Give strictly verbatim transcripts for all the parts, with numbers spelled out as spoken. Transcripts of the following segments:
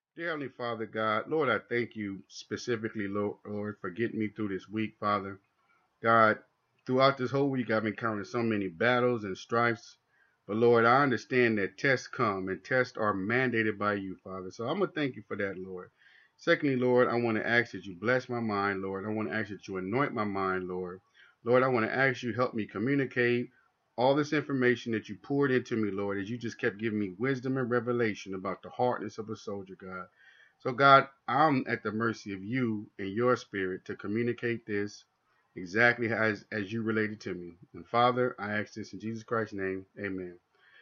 Dear Heavenly Father God, Lord, I thank you specifically, Lord, Lord, for getting me through this week, Father. God, throughout this whole week, I've encountered so many battles and strifes. But Lord, I understand that tests come and tests are mandated by you, Father. So I'm going to thank you for that, Lord. Secondly, Lord, I want to ask that you bless my mind, Lord. I want to ask that you anoint my mind, Lord. Lord, I want to ask you help me communicate all this information that you poured into me, Lord, as you just kept giving me wisdom and revelation about the hardness of a soldier, God. So, God, I'm at the mercy of you and your spirit to communicate this exactly as, as you related to me. And Father, I ask this in Jesus Christ's name. Amen.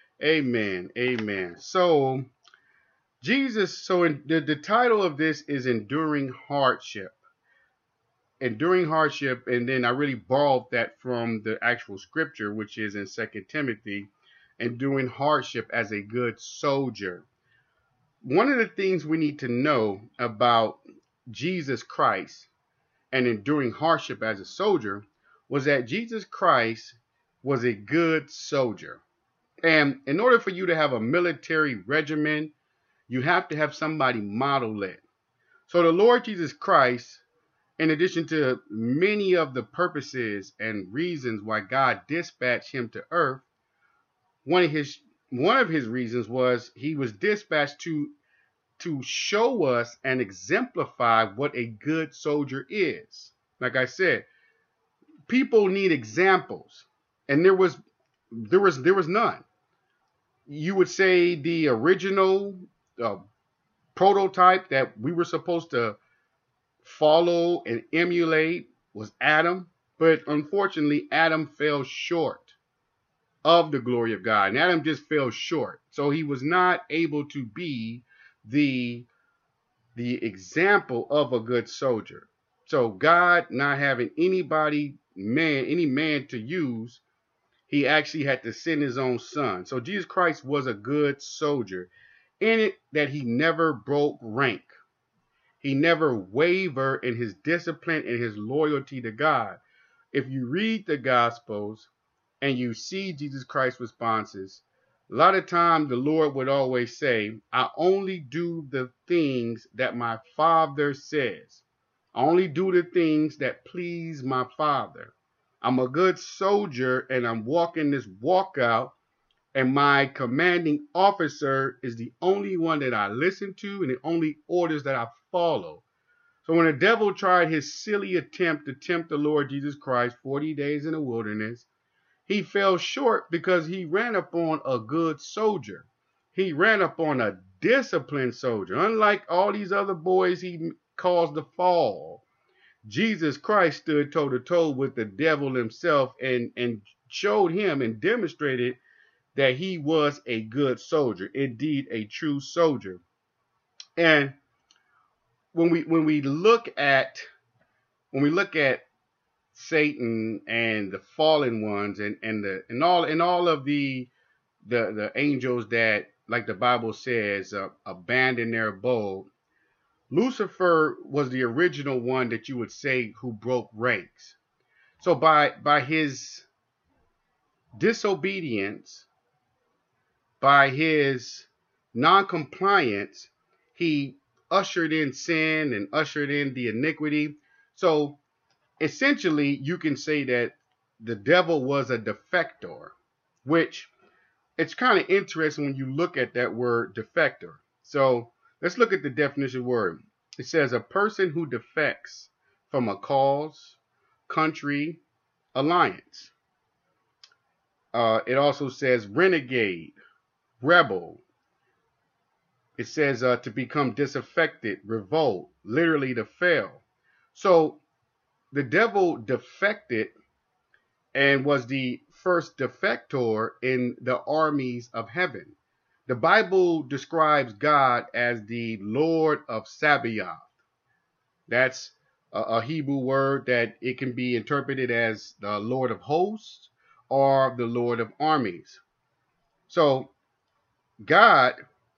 Amen. Amen. So, Jesus, so in, the, the title of this is Enduring Hardship. Enduring hardship, and then I really borrowed that from the actual scripture, which is in Second Timothy, enduring hardship as a good soldier. One of the things we need to know about Jesus Christ and enduring hardship as a soldier was that Jesus Christ was a good soldier. And in order for you to have a military regimen, you have to have somebody model it. So the Lord Jesus Christ, in addition to many of the purposes and reasons why God dispatched him to earth, one of his one of his reasons was he was dispatched to to show us and exemplify what a good soldier is. Like I said, people need examples, and there was there was there was none. You would say the original uh, prototype that we were supposed to follow and emulate was Adam, but unfortunately, Adam fell short of the glory of God, and Adam just fell short. So he was not able to be the the example of a good soldier. So God not having anybody, man, any man to use, he actually had to send his own son. So Jesus Christ was a good soldier in it that he never broke rank. He never wavered in his discipline and his loyalty to God. If you read the Gospels and you see Jesus Christ's responses, a lot of times the Lord would always say, I only do the things that my Father says. I only do the things that please my Father. I'm a good soldier and I'm walking this walk out, and my commanding officer is the only one that I listen to and the only orders that I follow. So when the devil tried his silly attempt to tempt the Lord Jesus Christ forty days in the wilderness, he fell short because he ran upon a good soldier. He ran upon a disciplined soldier. Unlike all these other boys he caused to fall, Jesus Christ stood toe to toe with the devil himself and, and showed him and demonstrated that he was a good soldier, indeed a true soldier. And when we when we look at when we look at Satan and the fallen ones and, and the and all and all of the the the angels that, like the Bible says, uh, abandon their abode, Lucifer was the original one that you would say who broke ranks. So by by his disobedience, by his non-compliance, he ushered in sin and ushered in the iniquity. So essentially, you can say that the devil was a defector, which it's kind of interesting when you look at that word defector. So let's look at the definition of the word. It says a person who defects from a cause, country, alliance. Uh, it also says renegade, rebel. It says uh, to become disaffected, revolt, literally to fail. So the devil defected and was the first defector in the armies of heaven. The Bible describes God as the Lord of Sabaoth. That's a, a Hebrew word that it can be interpreted as the Lord of hosts or the Lord of armies. So God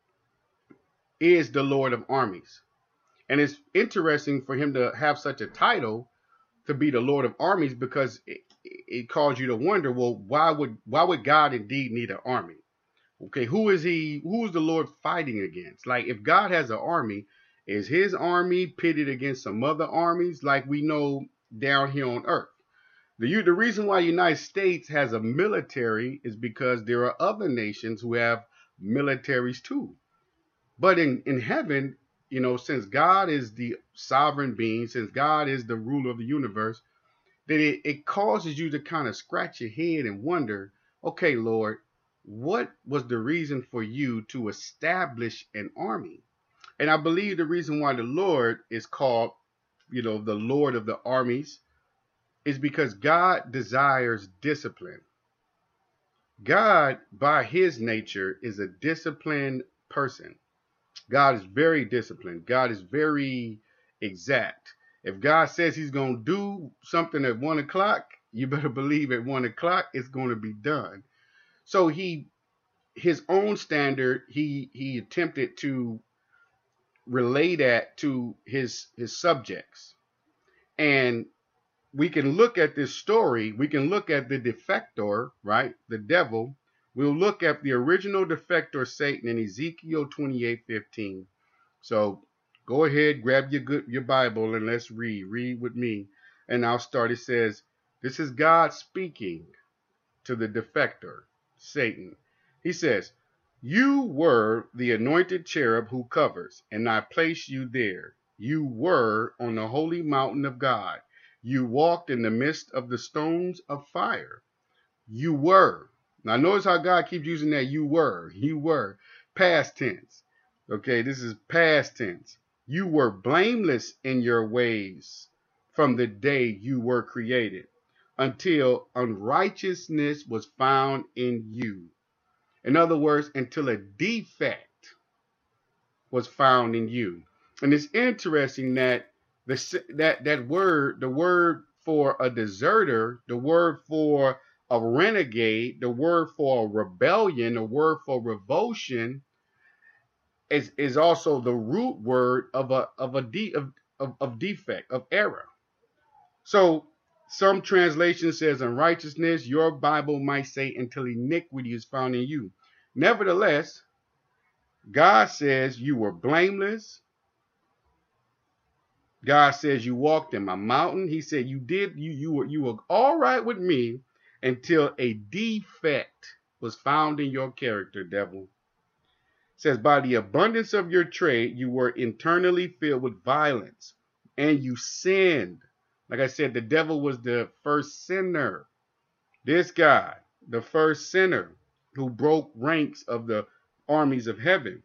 is the Lord of armies. And it's interesting for him to have such a title, to be the Lord of armies, because it, it caused you to wonder, well, why would why would God indeed need an army? Okay, who is he? Who is the Lord fighting against? Like, if God has an army, is his army pitted against some other armies like we know down here on earth? The, the reason why the United States has a military is because there are other nations who have militaries too. But in, in heaven, you know, since God is the sovereign being, since God is the ruler of the universe, then it, it causes you to kind of scratch your head and wonder, okay, Lord, what was the reason for you to establish an army? And I believe the reason why the Lord is called, you know, the Lord of the armies is because God desires discipline. God, by his nature, is a disciplined person. God is very disciplined. God is very exact. If God says he's going to do something at one o'clock, you better believe at one o'clock it's going to be done. So he, his own standard, he he attempted to relay that to his his subjects. And we can look at this story. We can look at the defector, right? The devil. We'll look at the original defector, Satan, in Ezekiel twenty-eight fifteen. So go ahead, grab your good your Bible, and let's read. Read with me. And I'll start. It says, this is God speaking to the defector, Satan. He says, you were the anointed cherub who covers, and I placed you there. You were on the holy mountain of God. You walked in the midst of the stones of fire. You were. Now notice how God keeps using that you were. You were. Past tense. Okay, this is past tense. You were blameless in your ways from the day you were created until unrighteousness was found in you. In other words, until a defect was found in you. And it's interesting that the, that, that word, the word for a deserter, the word for a renegade, the word for a rebellion, the word for revulsion is, is also the root word of a of a de, of, of, of defect, of error. So some translation says unrighteousness. Your Bible might say until iniquity is found in you. Nevertheless, God says you were blameless. God says you walked in my mountain. He said you did, you, you were you were all right with me until a defect was found in your character, devil. It says, by the abundance of your trade, you were internally filled with violence, and you sinned. Like I said, the devil was the first sinner. This guy, the first sinner who broke ranks of the armies of heaven.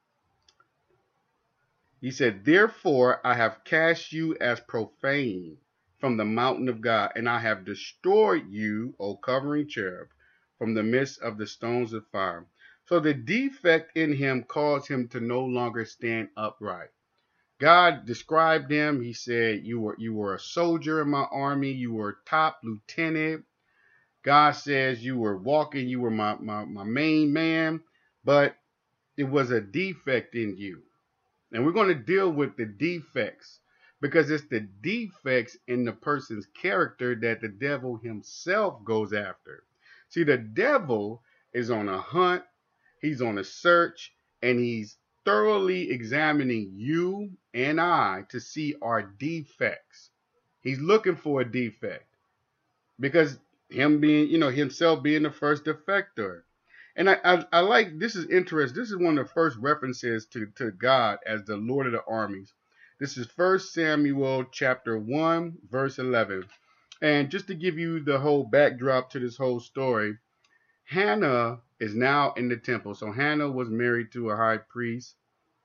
He said, therefore, I have cast you as profane from the mountain of God, and I have destroyed you, O covering cherub, from the midst of the stones of fire. So the defect in him caused him to no longer stand upright. God described him. He said, you were, you were a soldier in my army. You were a top lieutenant. God says you were walking. You were my, my, my main man. But it was a defect in you. And we're going to deal with the defects because it's the defects in the person's character that the devil himself goes after. See, the devil is on a hunt. He's on a search, and he's thoroughly examining you and I to see our defects. He's looking for a defect because him being, you know, himself being the first defector. And I, I, I like, this is interesting. This is one of the first references to, to God as the Lord of the armies. This is First Samuel chapter one, verse eleven. And just to give you the whole backdrop to this whole story, Hannah is now in the temple. So Hannah was married to a high priest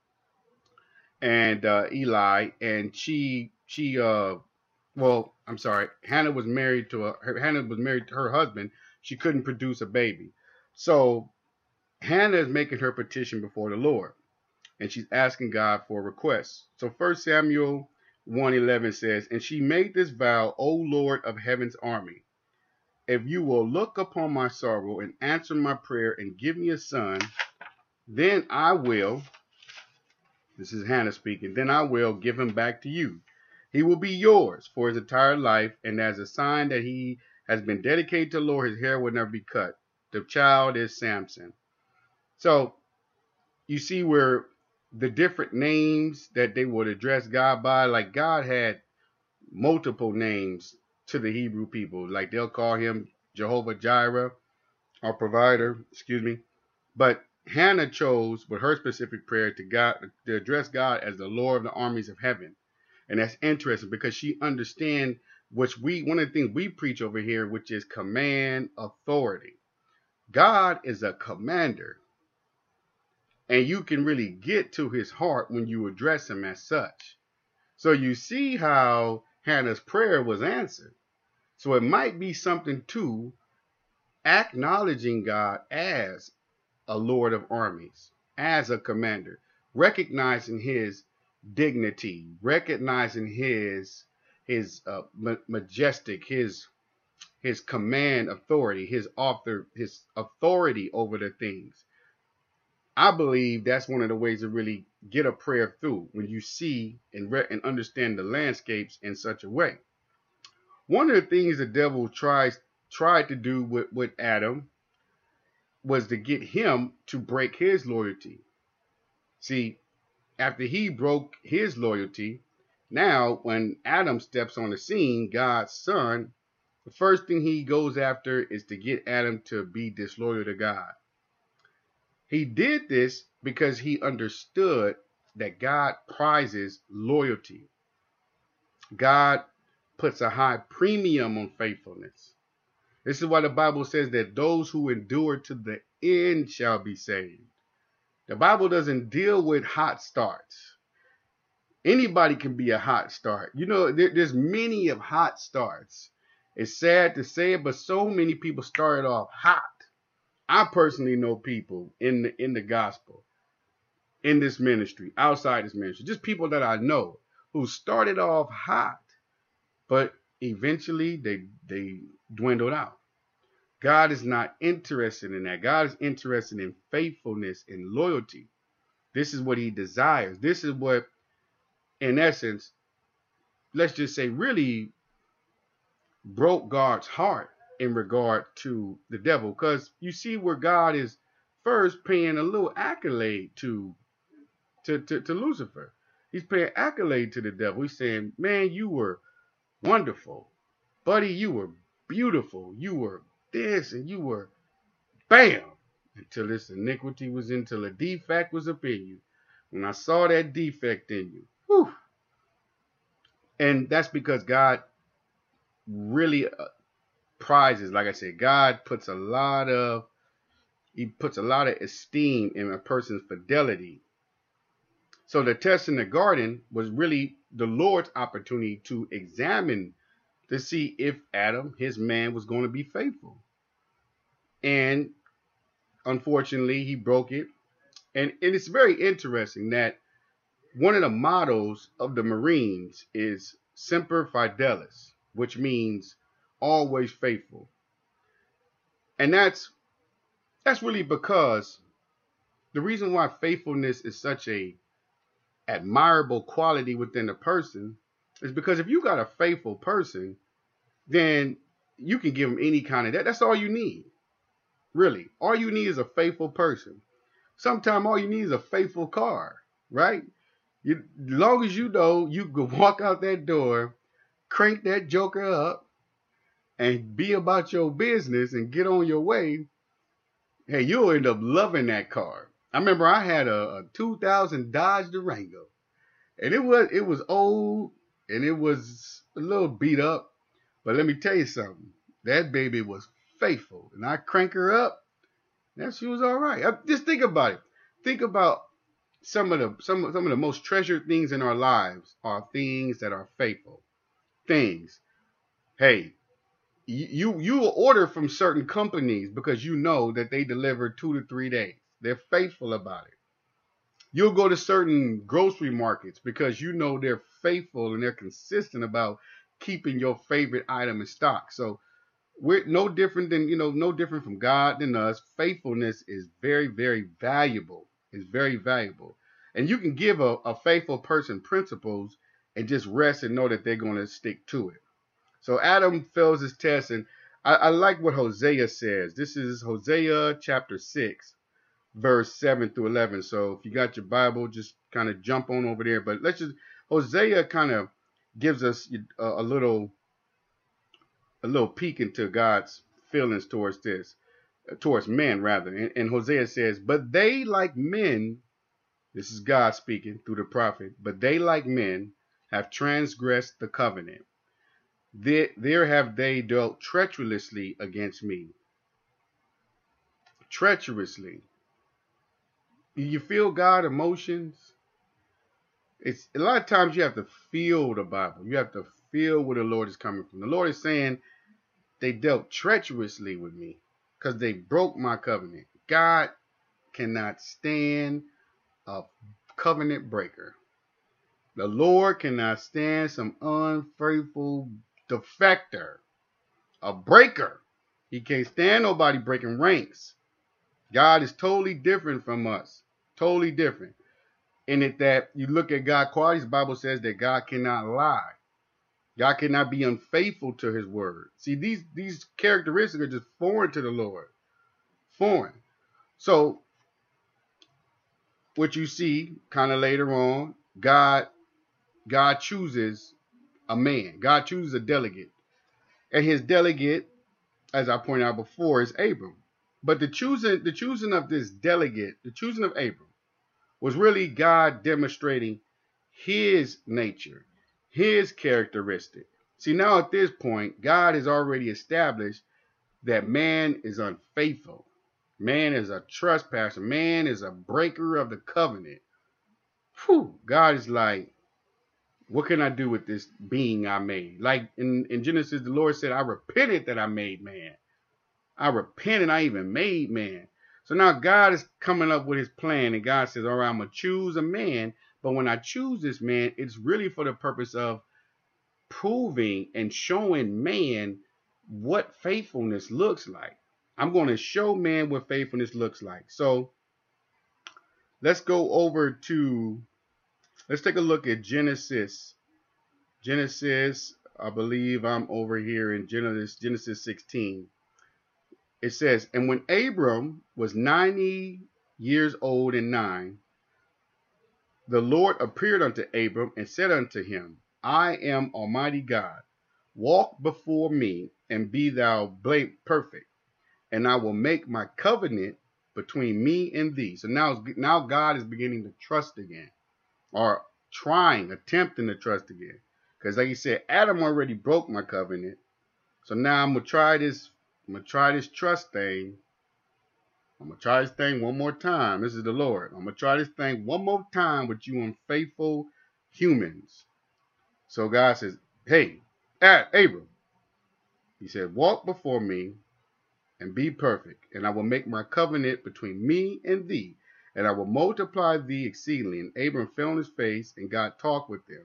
and uh, Eli, and she, she, uh, well, I'm sorry, Hannah was married to a, her, Hannah was married to her husband. She couldn't produce a baby. So Hannah is making her petition before the Lord, and she's asking God for a request. So First Samuel one eleven says, and she made this vow, O Lord of heaven's army, if you will look upon my sorrow and answer my prayer and give me a son, then I will, this is Hannah speaking, then I will give him back to you. He will be yours for his entire life, and as a sign that he has been dedicated to the Lord, his hair will never be cut. The child is Samson. So you see where the different names that they would address God by, like God had multiple names to the Hebrew people. Like they'll call him Jehovah Jireh, our provider, excuse me. But Hannah chose with her specific prayer to God to address God as the Lord of the armies of heaven. And that's interesting because she understands which we one of the things we preach over here, which is command authority. God is a commander. And you can really get to his heart when you address him as such. So you see how Hannah's prayer was answered. So it might be something to acknowledging God as a Lord of armies, as a commander, recognizing his dignity, recognizing his his uh, ma- majestic, his his command authority, his author, his authority over the things. I believe that's one of the ways to really get a prayer through when you see and re- and understand the landscapes in such a way. One of the things the devil tries tried to do with, with Adam was to get him to break his loyalty. See, after he broke his loyalty, now when Adam steps on the scene, God's son, the first thing he goes after is to get Adam to be disloyal to God. He did this because he understood that God prizes loyalty. God puts a high premium on faithfulness. This is why the Bible says that those who endure to the end shall be saved. The Bible doesn't deal with hot starts. Anybody can be a hot start. You know, there, there's many of hot starts. It's sad to say it, but so many people started off hot. I personally know people in the in the gospel, in this ministry, outside this ministry, just people that I know who started off hot, but eventually they they dwindled out. God is not interested in that. God is interested in faithfulness and loyalty. This is what he desires. This is what, in essence, let's just say, really broke God's heart in regard to the devil. Because you see where God is first paying a little accolade to, to, to, to Lucifer. He's paying accolade to the devil. He's saying, man, you were wonderful. Buddy, you were beautiful. You were this and you were bam. Until this iniquity was in, until a defect was up in you. When I saw that defect in you. Whew. And that's because God really uh, prizes, like I said, God puts a lot of, he puts a lot of esteem in a person's fidelity. So the test in the garden was really the Lord's opportunity to examine, to see if Adam, his man, was going to be faithful. And unfortunately, he broke it. And, and it's very interesting that one of the mottos of the Marines is Semper Fidelis, which means always faithful. And that's that's really because the reason why faithfulness is such a admirable quality within a person is because if you got a faithful person, then you can give them any kind of that. That's all you need. Really. All you need is a faithful person. Sometimes all you need is a faithful car, right? You, as long as you know you can walk out that door, crank that joker up, and be about your business and get on your way, hey, you'll end up loving that car. I remember I had a, a two thousand Dodge Durango, and it was it was old and it was a little beat up, but let me tell you something. That baby was faithful, and I crank her up, and she was all right. I, just think about it. Think about some of the some some of the most treasured things in our lives are things that are faithful. Things. Hey, you you will order from certain companies because you know that they deliver two to three days. They're faithful about it. You'll go to certain grocery markets because you know they're faithful and they're consistent about keeping your favorite item in stock. So we're no different than, you know, no different from God than us. Faithfulness is very, very valuable. It's very valuable. And you can give a, a faithful person principles and just rest and know that they're going to stick to it. So Adam fails his test, and I, I like what Hosea says. This is Hosea chapter six, verse seven through eleven. So if you got your Bible, just kind of jump on over there. But let's just, Hosea kind of gives us a, a little a little peek into God's feelings towards this, towards men rather. And, and Hosea says, but they like men, this is God speaking through the prophet, but they like men have transgressed the covenant. There, there have they dealt treacherously against me. Treacherously. You feel God emotions? It's a lot of times you have to feel the Bible. You have to feel where the Lord is coming from. The Lord is saying they dealt treacherously with me because they broke my covenant. God cannot stand a covenant breaker. The Lord cannot stand some unfaithful defector, a breaker. He can't stand nobody breaking ranks. God is totally different from us. Totally different. In it that you look at God's qualities, the Bible says that God cannot lie. God cannot be unfaithful to his word. See, these, these characteristics are just foreign to the Lord. Foreign. So, what you see kind of later on, God, God chooses a man. God chooses a delegate. And his delegate, as I pointed out before, is Abram. But the choosing, the choosing of this delegate, the choosing of Abram, was really God demonstrating his nature, his characteristic. See, now at this point, God has already established that man is unfaithful. Man is a trespasser. Man is a breaker of the covenant. Whew, God is like, what can I do with this being I made? Like in, in Genesis, the Lord said, I repented that I made man. I repented I even made man. So now God is coming up with his plan, and God says, all right, I'm going to choose a man. But when I choose this man, it's really for the purpose of proving and showing man what faithfulness looks like. I'm going to show man what faithfulness looks like. So let's go over to, let's take a look at Genesis. Genesis, I believe I'm over here in Genesis, Genesis sixteen. It says, and when Abram was ninety years old and nine, the Lord appeared unto Abram and said unto him, I am Almighty God. Walk before me and be thou perfect, and I will make my covenant between me and thee. So now, now God is beginning to trust again, or trying, attempting to trust again. Because like he said, Adam already broke my covenant. So now I'm going to try this. I'm going to try this trust thing. I'm going to try this thing one more time. This is the Lord. I'm going to try this thing one more time with you unfaithful humans. So God says, hey, Abram, he said, walk before me and be perfect, and I will make my covenant between me and thee, and I will multiply thee exceedingly. And Abram fell on his face, and God talked with him.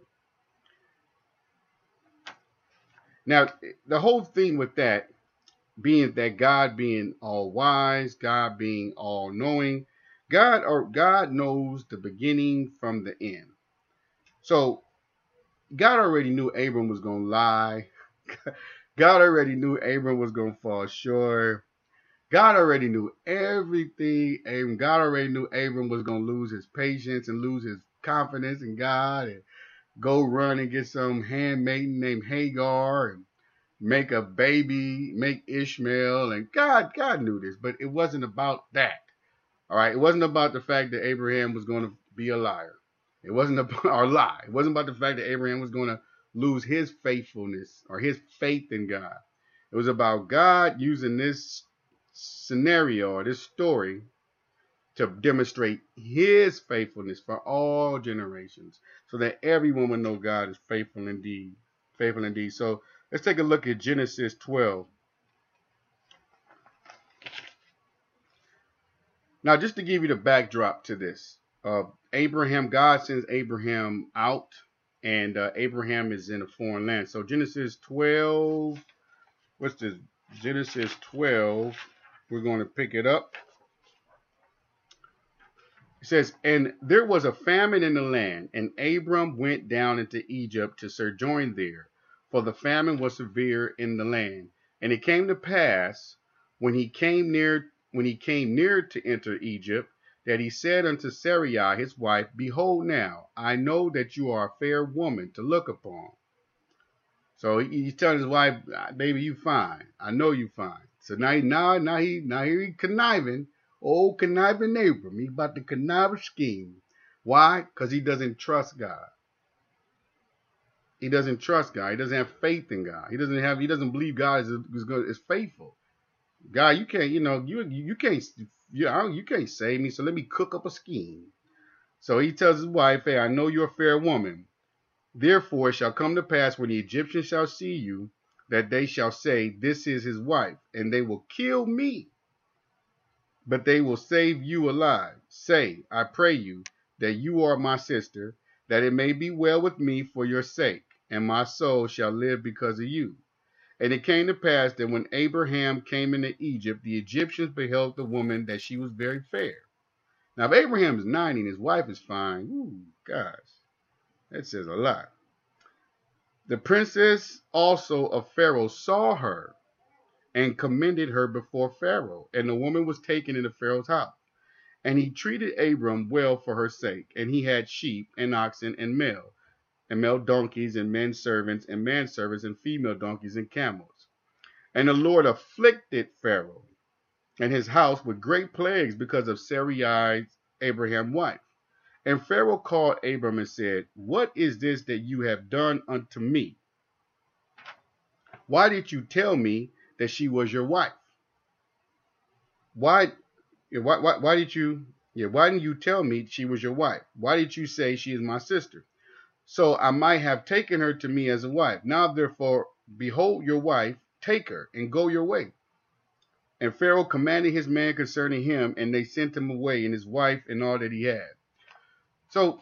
Now, the whole thing with that, being that God being all wise, God being all knowing, God or God knows the beginning from the end. So God already knew Abram was going to lie. God already knew Abram was going to fall short. God already knew everything. Abram, God already knew Abram was going to lose his patience and lose his confidence in God and go run and get some handmaiden named Hagar and make a baby, make Ishmael. And God, God knew this, but it wasn't about that. All right. It wasn't about the fact that Abraham was going to be a liar. It wasn't about or lie. It wasn't about the fact that Abraham was going to lose his faithfulness or his faith in God. It was about God using this scenario or this story to demonstrate his faithfulness for all generations, so that everyone would know God is faithful indeed. Faithful indeed. So let's take a look at Genesis twelve. Now, just to give you the backdrop to this, uh, Abraham, God sends Abraham out, and uh, Abraham is in a foreign land. So Genesis twelve, what's this? Genesis twelve, we're going to pick it up. It says, and there was a famine in the land, and Abram went down into Egypt to sojourn there, for the famine was severe in the land. And it came to pass, when he came near, when he came near to enter Egypt, that he said unto Sarai his wife, Behold now, I know that you are a fair woman to look upon. So he, he's telling his wife, baby, you fine. I know you fine. So now, he, now, now he, now he conniving, old conniving Abram. He's about to connive a scheme. Why? Because he doesn't trust God. He doesn't trust God. He doesn't have faith in God. He doesn't have. He doesn't believe God is is, is faithful. God, you can't. You know, you you can't. You you can't save me. So let me cook up a scheme. So he tells his wife, Hey, I know you're a fair woman. Therefore it shall come to pass when the Egyptians shall see you, that they shall say, This is his wife, and they will kill me, but they will save you alive. Say, I pray you, that you are my sister, that it may be well with me for your sake, and my soul shall live because of you. And it came to pass that when Abraham came into Egypt, the Egyptians beheld the woman that she was very fair. Now, if Abraham is ninety and his wife is fine, ooh, gosh, that says a lot. The princess also of Pharaoh saw her and commended her before Pharaoh, and the woman was taken into Pharaoh's house. And he treated Abram well for her sake, and he had sheep and oxen and male, and male donkeys and men servants and manservants and female donkeys and camels. And the Lord afflicted Pharaoh and his house with great plagues because of Sarai, Abraham's wife. And Pharaoh called Abram and said, What is this that you have done unto me? Why did you tell me that she was your wife? Why, why, why, why did you, yeah, why didn't you tell me she was your wife? Why did you say she is my sister? So I might have taken her to me as a wife. Now therefore, behold your wife, take her and go your way. And Pharaoh commanded his man concerning him, and they sent him away, and his wife and all that he had. So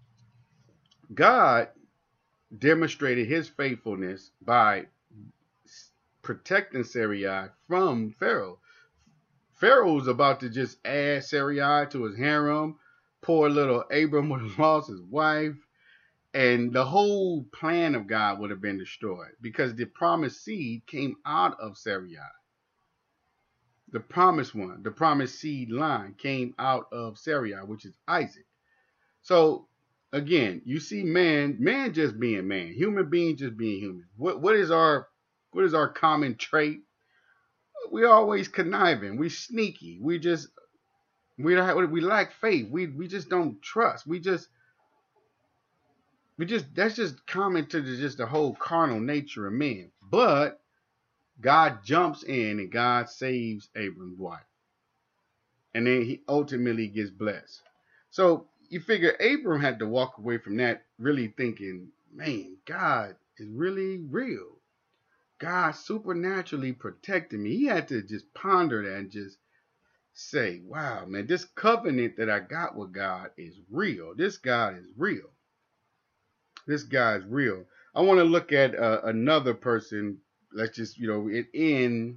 God demonstrated his faithfulness by protecting Sarai from Pharaoh. Pharaoh was about to just add Sarai to his harem. Poor little Abram would have lost his wife. And the whole plan of God would have been destroyed because the promised seed came out of Sarai. The promised one, the promised seed line came out of Sarai, which is Isaac. So again, you see man, man just being man, human beings just being human. What what is our what is our common trait? We always conniving, we sneaky, we just we don't we lack faith. We we just don't trust. We just we just that's just common to the, just the whole carnal nature of men. But God jumps in and God saves Abram's wife. And then he ultimately gets blessed. So you figure Abram had to walk away from that really thinking, man, God is really real. God supernaturally protected me. He had to just ponder that and just say, wow, man, this covenant that I got with God is real. This God is real. This guy is real. I want to look at uh, another person. Let's just, you know, in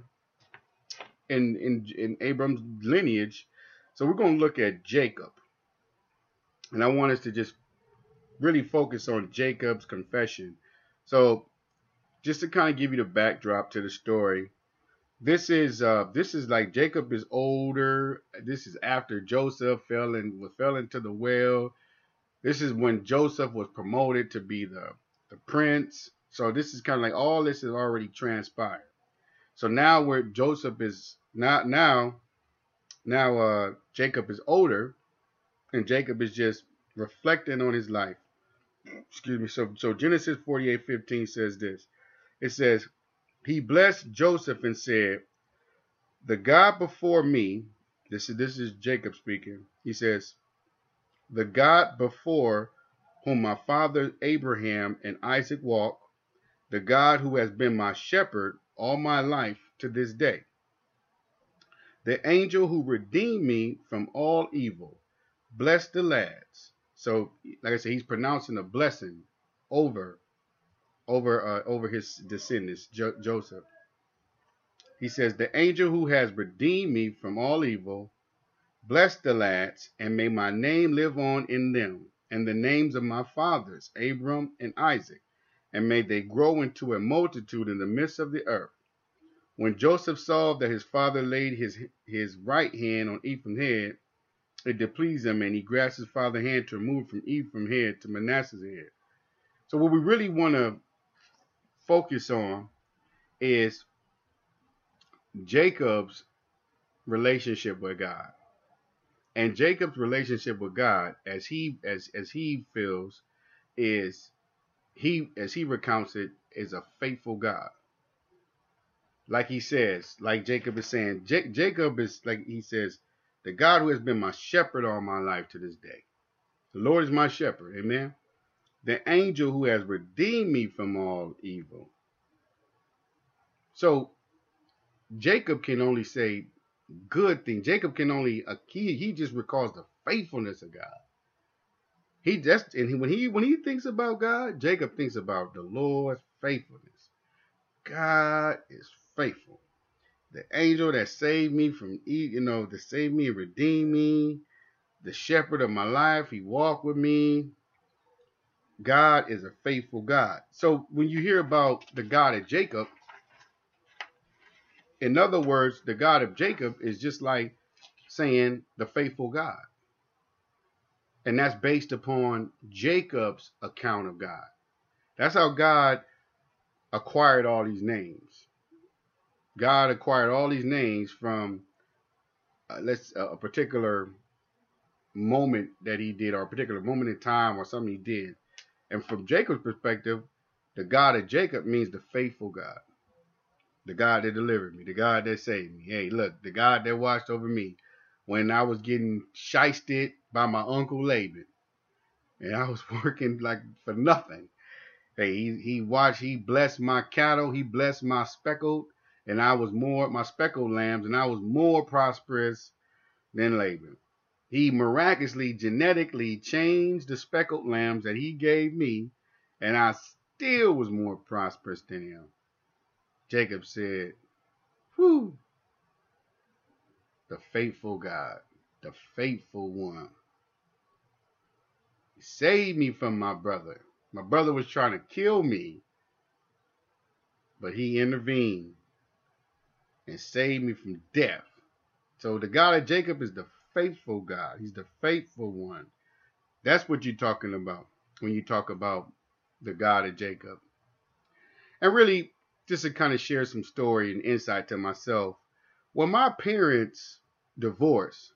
in in in Abram's lineage. So we're going to look at Jacob. And I want us to just really focus on Jacob's confession. So just to kind of give you the backdrop to the story, this is uh this is like Jacob is older. This is after Joseph fell in fell into the well. This is when Joseph was promoted to be the the prince. So this is kind of like all this has already transpired. So now where Joseph is now now now uh Jacob is older, and Jacob is just reflecting on his life. Excuse me. So so Genesis forty-eight fifteen says this. It says, he blessed Joseph and said, the God before me, this is this is Jacob speaking. He says, the God before whom my father Abraham and Isaac walked, the God who has been my shepherd all my life to this day, the angel who redeemed me from all evil, bless the lads. So, like I said, he's pronouncing a blessing over, over, uh, over his descendants, jo- Joseph. He says, the angel who has redeemed me from all evil, bless the lads, and may my name live on in them, and the names of my fathers, Abram and Isaac, and may they grow into a multitude in the midst of the earth. When Joseph saw that his father laid his his right hand on Ephraim's head, it did please him, and he grasped his father's hand to remove from Ephraim's head to Manasseh's head. So what we really want to focus on is Jacob's relationship with God. And Jacob's relationship with God, as he as as he feels, is he as he recounts it, is a faithful God. Like he says, like Jacob is saying, J- Jacob is like he says, the God who has been my shepherd all my life to this day. The Lord is my shepherd, amen. The angel who has redeemed me from all evil. So Jacob can only say good things. Jacob can only uh, he he just recalls the faithfulness of God. He just and he, when he when he thinks about God, Jacob thinks about the Lord's faithfulness. God is faithful. The angel that saved me from, you know, to save me and redeem me, the shepherd of my life, he walked with me. God is a faithful God. So when you hear about the God of Jacob, in other words, the God of Jacob is just like saying the faithful God. And that's based upon Jacob's account of God. That's how God acquired all these names. God acquired all these names from uh, let's uh, a particular moment that he did, or a particular moment in time, or something he did. And from Jacob's perspective, the God of Jacob means the faithful God, the God that delivered me, the God that saved me. Hey, look, the God that watched over me when I was getting shysted by my uncle Laban, and I was working like for nothing. Hey, he, he watched, he blessed my cattle, he blessed my speckled, and I was more, my speckled lambs, and I was more prosperous than Laban. He miraculously, genetically changed the speckled lambs that he gave me, and I still was more prosperous than him. Jacob said, whew, the faithful God, the faithful one. He saved me from my brother. My brother was trying to kill me, but he intervened and saved me from death. So the God of Jacob is the faithful God. He's the faithful one. That's what you're talking about when you talk about the God of Jacob. And really, just to kind of share some story and insight to myself, when my parents divorced,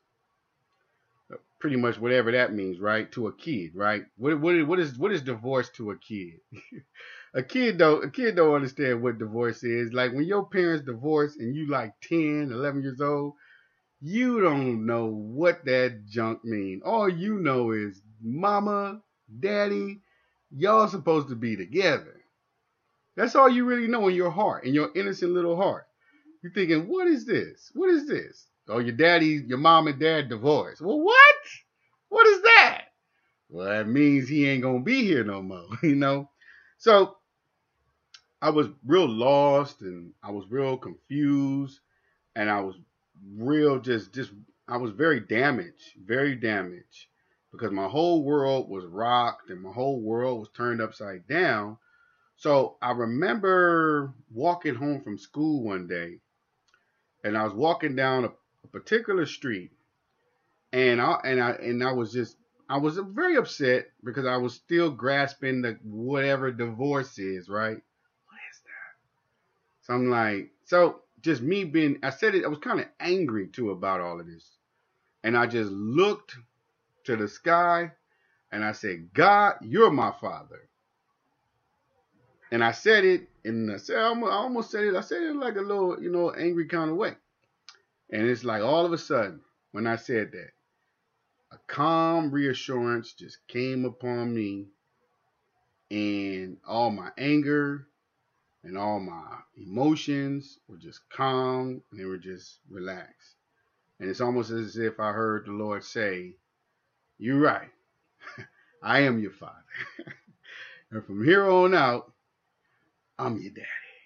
pretty much whatever that means, right, to a kid, right? What what what is what is divorce to a kid? a kid don't a kid don't understand what divorce is. Like when your parents divorce and you like ten, eleven years old, you don't know what that junk means. All you know is mama, daddy, y'all supposed to be together. That's all you really know in your heart, in your innocent little heart. You're thinking, what is this? What is this? Oh, your daddy, your mom and dad divorced. Well, what? What is that? Well, that means he ain't going to be here no more, you know? So I was real lost and I was real confused and I was real just, just, I was very damaged, very damaged because my whole world was rocked and my whole world was turned upside down. So I remember walking home from school one day, and I was walking down a, a particular street, and I and I and I was just I was very upset because I was still grasping the whatever divorce is, right? What is that? So I'm like, so just me being, I said it, I was kind of angry too about all of this, and I just looked to the sky, and I said, God, you're my father. And I said it, and I said, I almost said it, I said it like a little, you know, angry kind of way. And it's like all of a sudden, when I said that, a calm reassurance just came upon me, and all my anger and all my emotions were just calm, and they were just relaxed. And it's almost as if I heard the Lord say, you're right. I am your father. And from here on out, I'm your daddy.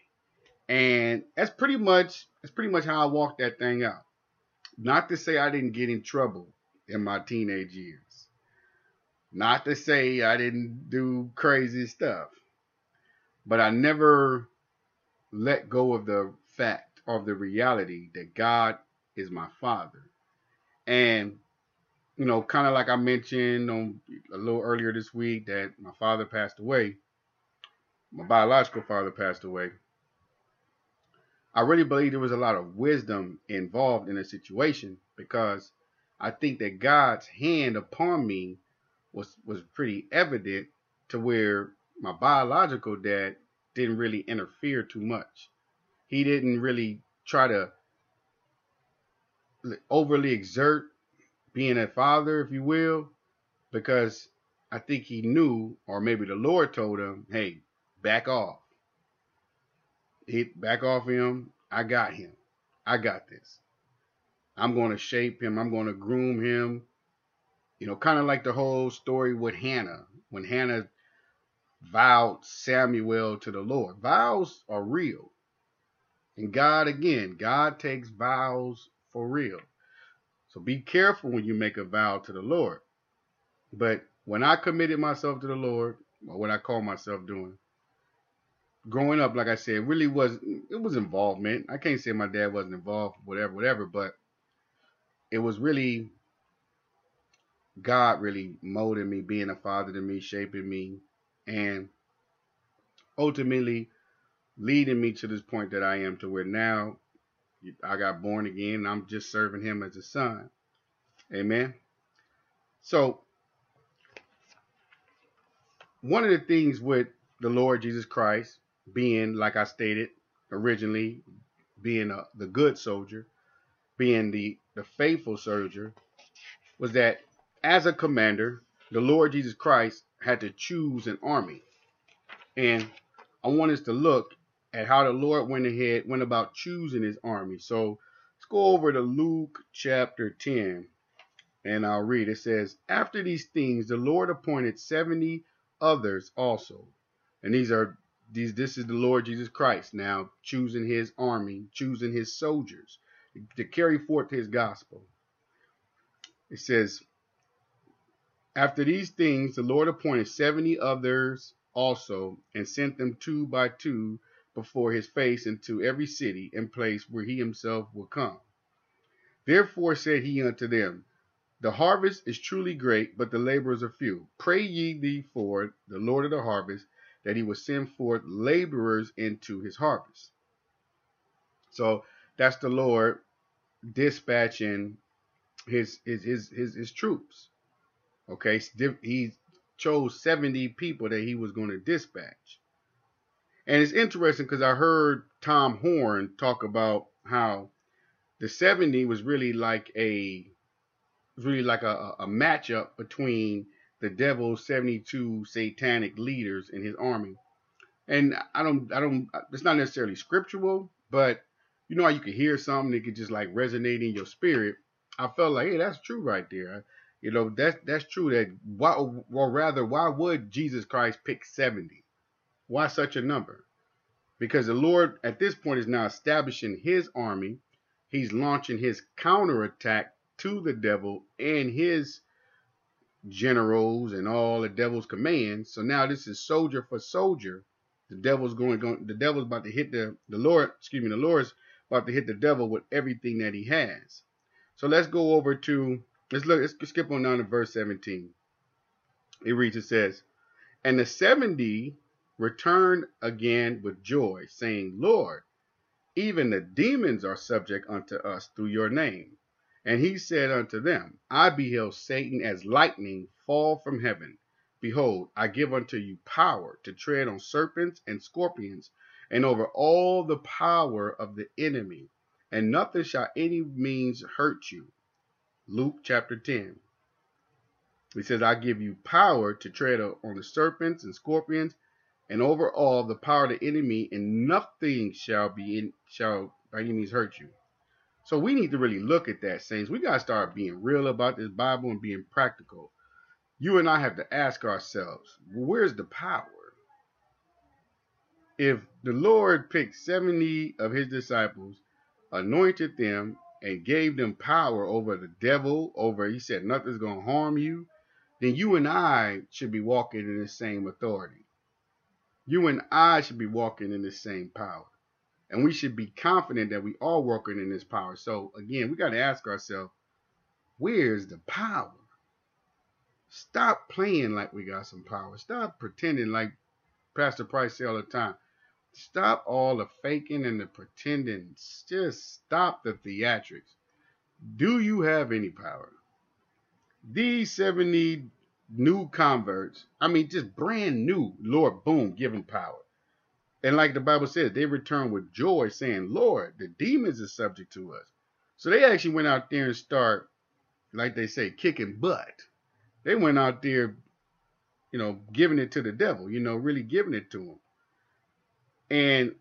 And that's pretty much that's pretty much how I walked that thing out. Not to say I didn't get in trouble in my teenage years. Not to say I didn't do crazy stuff. But I never let go of the fact of the reality that God is my father. And you know, kind of like I mentioned on a little earlier this week that my father passed away, my biological father passed away. I really believe there was a lot of wisdom involved in the situation because I think that God's hand upon me was was pretty evident to where my biological dad didn't really interfere too much. He didn't really try to overly exert being a father, if you will, because I think he knew, or maybe the Lord told him, hey, back off. Hit back off him. I got him. I got this. I'm going to shape him. I'm going to groom him. You know, kind of like the whole story with Hannah. When Hannah vowed Samuel to the Lord. Vows are real. And God, again, God takes vows for real. So be careful when you make a vow to the Lord. But when I committed myself to the Lord, or what I call myself doing, growing up, like I said, really was, it was involvement. I can't say my dad wasn't involved, whatever, whatever, but it was really God really molding me, being a father to me, shaping me, and ultimately leading me to this point that I am to where now I got born again and I'm just serving him as a son. Amen. So one of the things with the Lord Jesus Christ being, like I stated originally, being a, the good soldier, being the, the faithful soldier, was that as a commander, the Lord Jesus Christ had to choose an army. And I want us to look at how the Lord went ahead, went about choosing his army. So let's go over to Luke chapter ten, and I'll read. It says, after these things, the Lord appointed seventy others also. And these are these this is the Lord Jesus Christ now choosing his army, choosing his soldiers to carry forth his gospel. It says, after these things, the Lord appointed seventy others also, and sent them two by two before his face into every city and place where he himself would come. Therefore said he unto them, the harvest is truly great, but the laborers are few. Pray ye therefore the Lord of the harvest, that he will send forth laborers into his harvest. So that's the Lord dispatching his his his his, his troops. Okay, he chose seventy people that he was going to dispatch. And it's interesting because I heard Tom Horn talk about how the seventy was really like a really like a, a matchup between the devil's seventy-two satanic leaders in his army. And I don't I don't it's not necessarily scriptural, but you know how you could hear something that could just like resonate in your spirit. I felt like, hey, that's true right there. You know, that's that's true. That why, or rather, why would Jesus Christ pick seventy? Why such a number? Because the Lord at this point is now establishing his army. He's launching his counterattack to the devil and his generals and all the devil's commands. So now this is soldier for soldier. The devil's going, going the devil's about to hit the the Lord, excuse me, the Lord's about to hit the devil with everything that he has. So let's go over to let's look let's skip on down to verse seventeen. It reads, it says, and the seventy returned again with joy, saying, Lord, even the demons are subject unto us through your name. And he said unto them, I beheld Satan as lightning fall from heaven. Behold, I give unto you power to tread on serpents and scorpions, and over all the power of the enemy, and nothing shall any means hurt you. Luke chapter ten. He says, I give you power to tread on the serpents and scorpions, and over all the power of the enemy, and nothing shall be in, shall by any means hurt you. So we need to really look at that, saints. We got to start being real about this Bible and being practical. You and I have to ask ourselves, where's the power? If the Lord picked seventy of his disciples, anointed them, and gave them power over the devil, over, he said, nothing's going to harm you, then you and I should be walking in the same authority. You and I should be walking in the same power. And we should be confident that we are working in this power. So again, we got to ask ourselves, where's the power? Stop playing like we got some power. Stop pretending like Pastor Price say all the time. Stop all the faking and the pretending. Just stop the theatrics. Do you have any power? These seventy new converts, I mean, just brand new, Lord, boom, give them power. And like the Bible says, they returned with joy, saying, Lord, the demons are subject to us. So they actually went out there and start, like they say, kicking butt. They went out there, you know, giving it to the devil, you know, really giving it to him. And,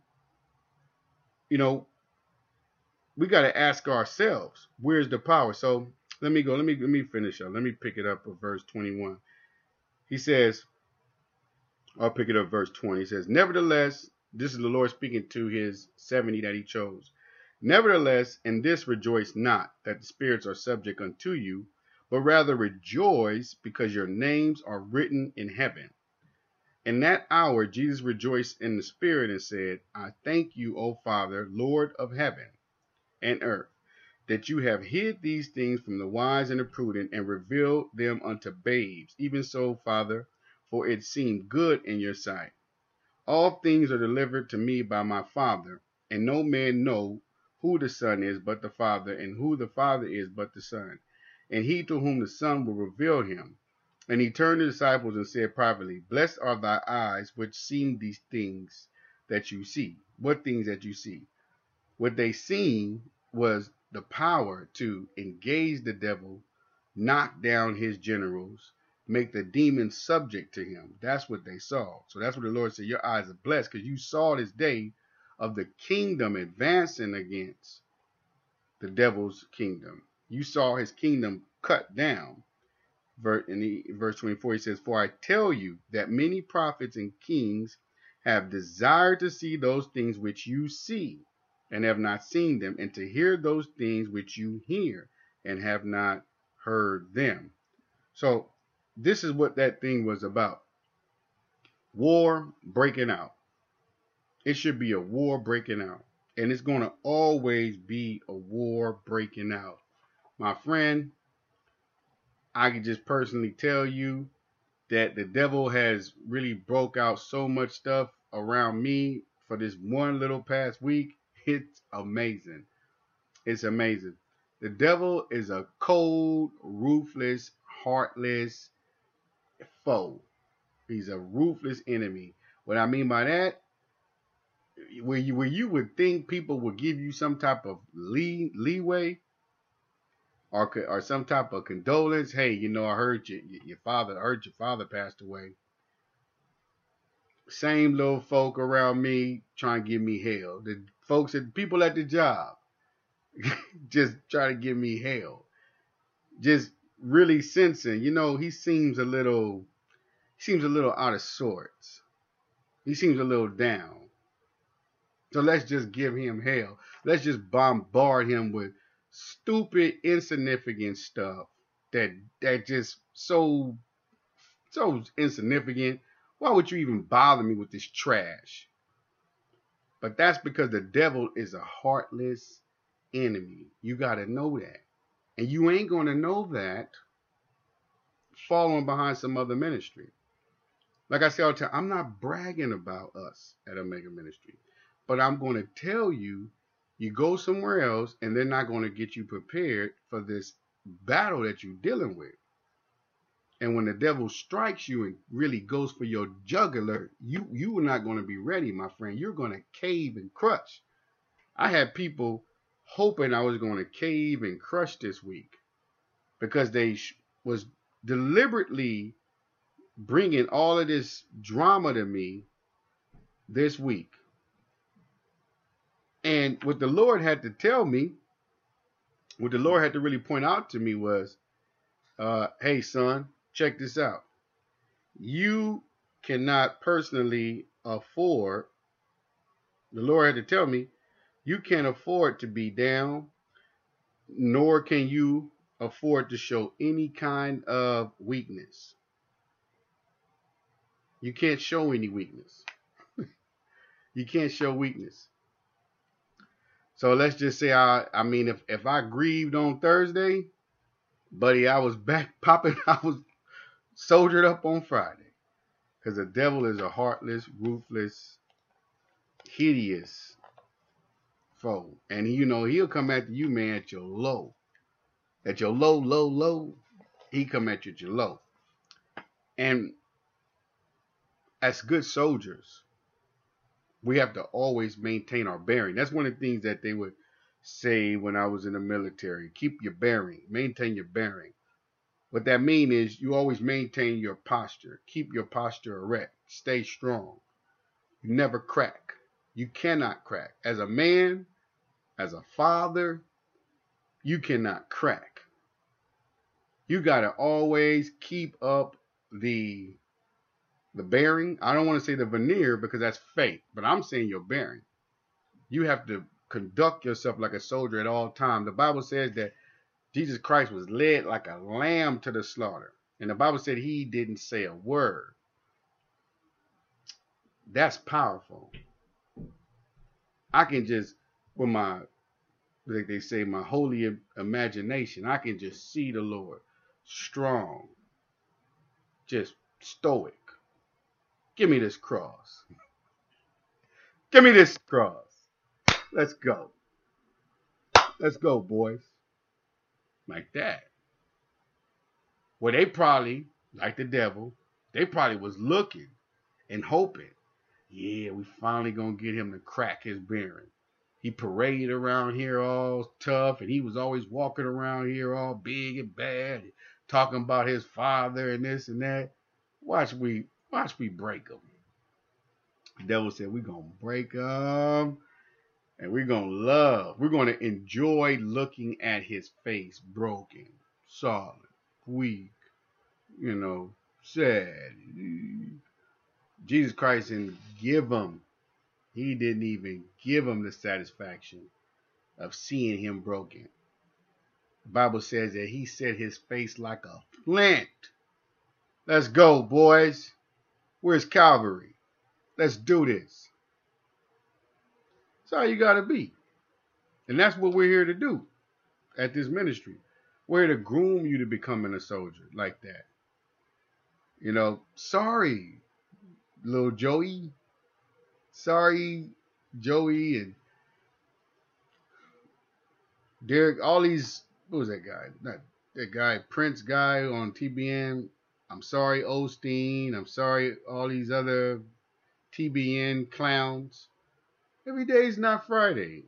you know, we got to ask ourselves, where's the power? So let me go, let me let me finish up. Let me pick it up at verse twenty-one. He says, I'll pick it up verse twenty. He says, nevertheless, this is the Lord speaking to his seventy that he chose. Nevertheless, in this rejoice not that the spirits are subject unto you, but rather rejoice because your names are written in heaven. In that hour, Jesus rejoiced in the spirit and said, I thank you, O Father, Lord of heaven and earth, that you have hid these things from the wise and the prudent and revealed them unto babes. Even so, Father, for it seemed good in your sight. All things are delivered to me by my Father, and no man know who the Son is but the Father, and who the Father is but the Son, and he to whom the Son will reveal him. And he turned to the disciples and said privately, blessed are thy eyes which see these things that you see. What things that you see? What they seen was the power to engage the devil, knock down his generals, make the demons subject to him. That's what they saw. So that's what the Lord said, your eyes are blessed because you saw this day of the kingdom advancing against the devil's kingdom. You saw his kingdom cut down. In the, verse twenty-four, he says, for I tell you that many prophets and kings have desired to see those things which you see and have not seen them, and to hear those things which you hear and have not heard them. So this is what that thing was about. War breaking out. It should be a war breaking out. And it's going to always be a war breaking out. My friend, I can just personally tell you that the devil has really broke out so much stuff around me for this one little past week. It's amazing. It's amazing. The devil is a cold, ruthless, heartless foe. He's a ruthless enemy. What I mean by that, where you, where you would think people would give you some type of lee, leeway or, or some type of condolence. Hey, you know, I heard you, your father, I heard your father passed away. Same little folk around me trying to give me hell. The folks, the people at the job, just try to give me hell. Just really sensing, you know, he seems a little, he seems a little out of sorts. He seems a little down. So let's just give him hell. Let's just bombard him with stupid, insignificant stuff that that just so so insignificant. Why would you even bother me with this trash? But that's because the devil is a heartless enemy. You got to know that. And you ain't going to know that following behind some other ministry. Like I said all the time, I'm not bragging about us at Omega Ministry. But I'm going to tell you, you go somewhere else and they're not going to get you prepared for this battle that you're dealing with. And when the devil strikes you and really goes for your jugular, you, you are not going to be ready, my friend. You're going to cave and crush. I had people hoping I was going to cave and crush this week because they sh- was deliberately bringing all of this drama to me this week. And what the Lord had to tell me, what the Lord had to really point out to me was, uh, hey, son, check this out. You cannot personally afford, the Lord had to tell me, you can't afford to be down, nor can you afford to show any kind of weakness. You can't show any weakness. You can't show weakness. So let's just say, I, I mean, if, if I grieved on Thursday, buddy, I was back popping. I was soldiered up on Friday. Because the devil is a heartless, ruthless, hideous foe. And, you know, he'll come after you, man, at your low. At your low, low, low, he come at you at your low. And as good soldiers, we have to always maintain our bearing. That's one of the things that they would say when I was in the military. Keep your bearing. Maintain your bearing. What that means is you always maintain your posture. Keep your posture erect. Stay strong. You never crack. You cannot crack. As a man, as a father, you cannot crack. You got to always keep up the the bearing. I don't want to say the veneer because that's fake, but I'm saying your bearing. You have to conduct yourself like a soldier at all times. The Bible says that Jesus Christ was led like a lamb to the slaughter. And the Bible said he didn't say a word. That's powerful. I can just, with my, like they say, my holy imagination, I can just see the Lord strong, just stoic. Give me this cross. Give me this cross. Let's go. Let's go, boys. Like that. Well, they probably, like the devil, they probably was looking and hoping, yeah, we finally gonna get him to crack his bearing. He paraded around here all tough, and he was always walking around here all big and bad, talking about his father and this and that. Watch we, watch we break him. The devil said, we're gonna break him, and we're gonna love. We're gonna enjoy looking at his face broken, solid, weak, you know, sad. Jesus Christ didn't give him, he didn't even give him the satisfaction of seeing him broken. The Bible says that he set his face like a flint. Let's go, boys. Where's Calvary? Let's do this. That's how you got to be. And that's what we're here to do at this ministry. We're here to groom you to becoming a soldier like that. You know, sorry, little Joey. Sorry, Joey and Derek. All these, what was that guy? Not that guy, Prince guy on T B N. I'm sorry, Osteen. I'm sorry, all these other T B N clowns. Every day is not Friday.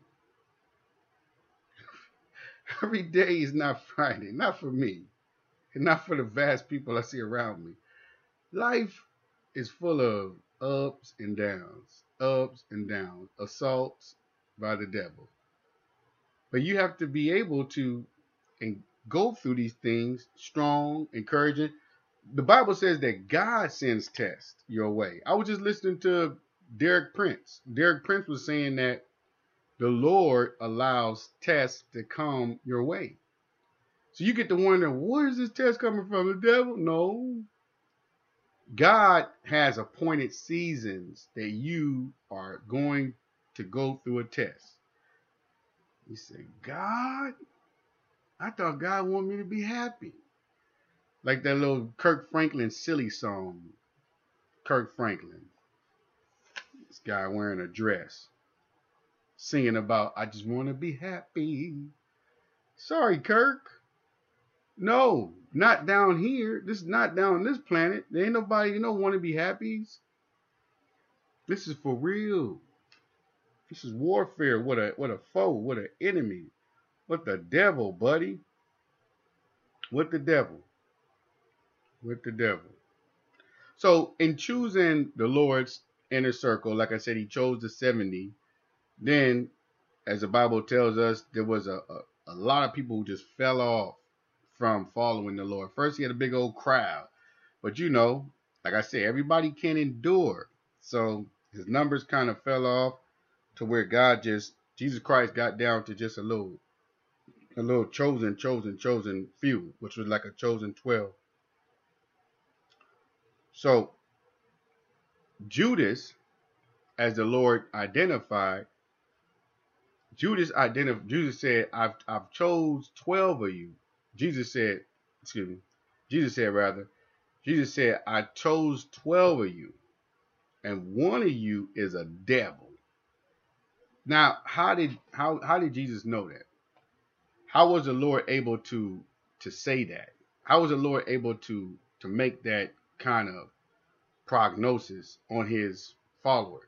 Every day is not Friday. Not for me. And not for the vast people I see around me. Life is full of ups and downs. Ups and downs. Assaults by the devil. But you have to be able to and go through these things strong, encouraging. The Bible says that God sends tests your way. I was just listening to Derek Prince. Derek Prince was saying that the Lord allows tests to come your way. So you get to wonder, where is this test coming from? The devil? No. God has appointed seasons that you are going to go through a test. You say, God? I thought God wanted me to be happy. Like that little Kirk Franklin silly song. Kirk Franklin. This guy wearing a dress. Singing about, I just want to be happy. Sorry, Kirk. No, not down here. This is not down this planet. There ain't nobody, you know, want to be happy. This is for real. This is warfare. What a what a foe. What an enemy. What the devil, buddy. What the devil. What the devil. So in choosing the Lord's inner circle, like I said, he chose the seventy. Then, as the Bible tells us, there was a, a, a lot of people who just fell off from following the Lord. First, he had a big old crowd. But you know, like I said, everybody can't endure. So his numbers kind of fell off to where God just, Jesus Christ got down to just a little, a little chosen, chosen, chosen few, which was like a chosen twelve. So Judas, as the Lord identified, Judas identified. Judas said, "I've I've chose twelve of you." Jesus said, "Excuse me." Jesus said, rather, Jesus said, I chose twelve of you, and one of you is a devil. Now, how did how how did Jesus know that? How was the Lord able to to say that? How was the Lord able to to make that kind of prognosis on his followers?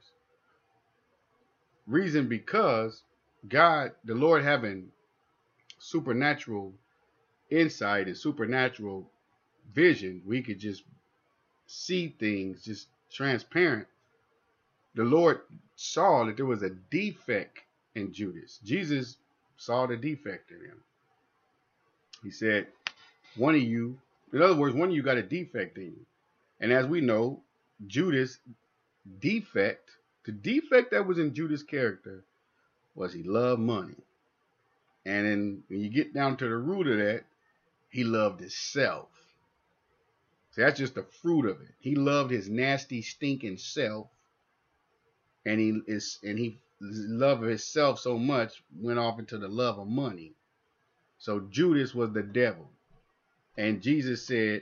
Reason because God, the Lord having supernatural insight and supernatural vision, we could just see things just transparent. The Lord saw that there was a defect in Judas. Jesus saw the defect in him. He said, one of you, in other words, one of you got a defect in you. And as we know, Judas' defect, the defect that was in Judas' character was he loved money. And then when you get down to the root of that, he loved himself. So that's just the fruit of it. He loved his nasty, stinking self. And he is and he loved himself so much, went off into the love of money. So Judas was the devil. And Jesus said,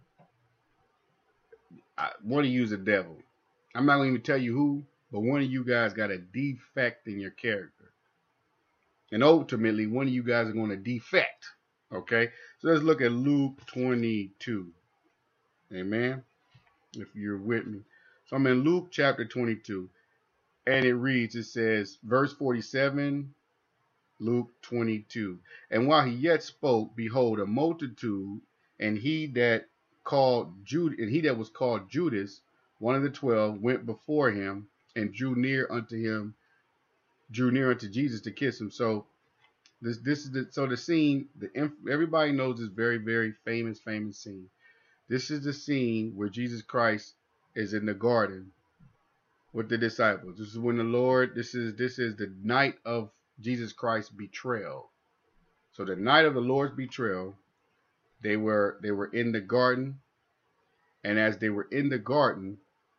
I want to use a devil. I'm not going to even tell you who, but one of you guys got a defect in your character. And ultimately, one of you guys are going to defect. Okay? So let's look at Luke twenty-two. Amen? If you're with me. So I'm in Luke chapter twenty-two. And it reads, it says, verse forty-seven, Luke twenty-two. And while he yet spoke, behold, a multitude, and he that called Judas, and he that was called Judas, one of the twelve, went before him and drew near unto him, drew near unto Jesus to kiss him. So this this is the so the scene. The everybody knows this very very famous famous scene. This is the scene where Jesus Christ is in the garden with the disciples. This is when the Lord. This is this is the night of Jesus Christ's betrayal. So the night of the Lord's betrayal, they were they were in the garden, and as they were in the garden,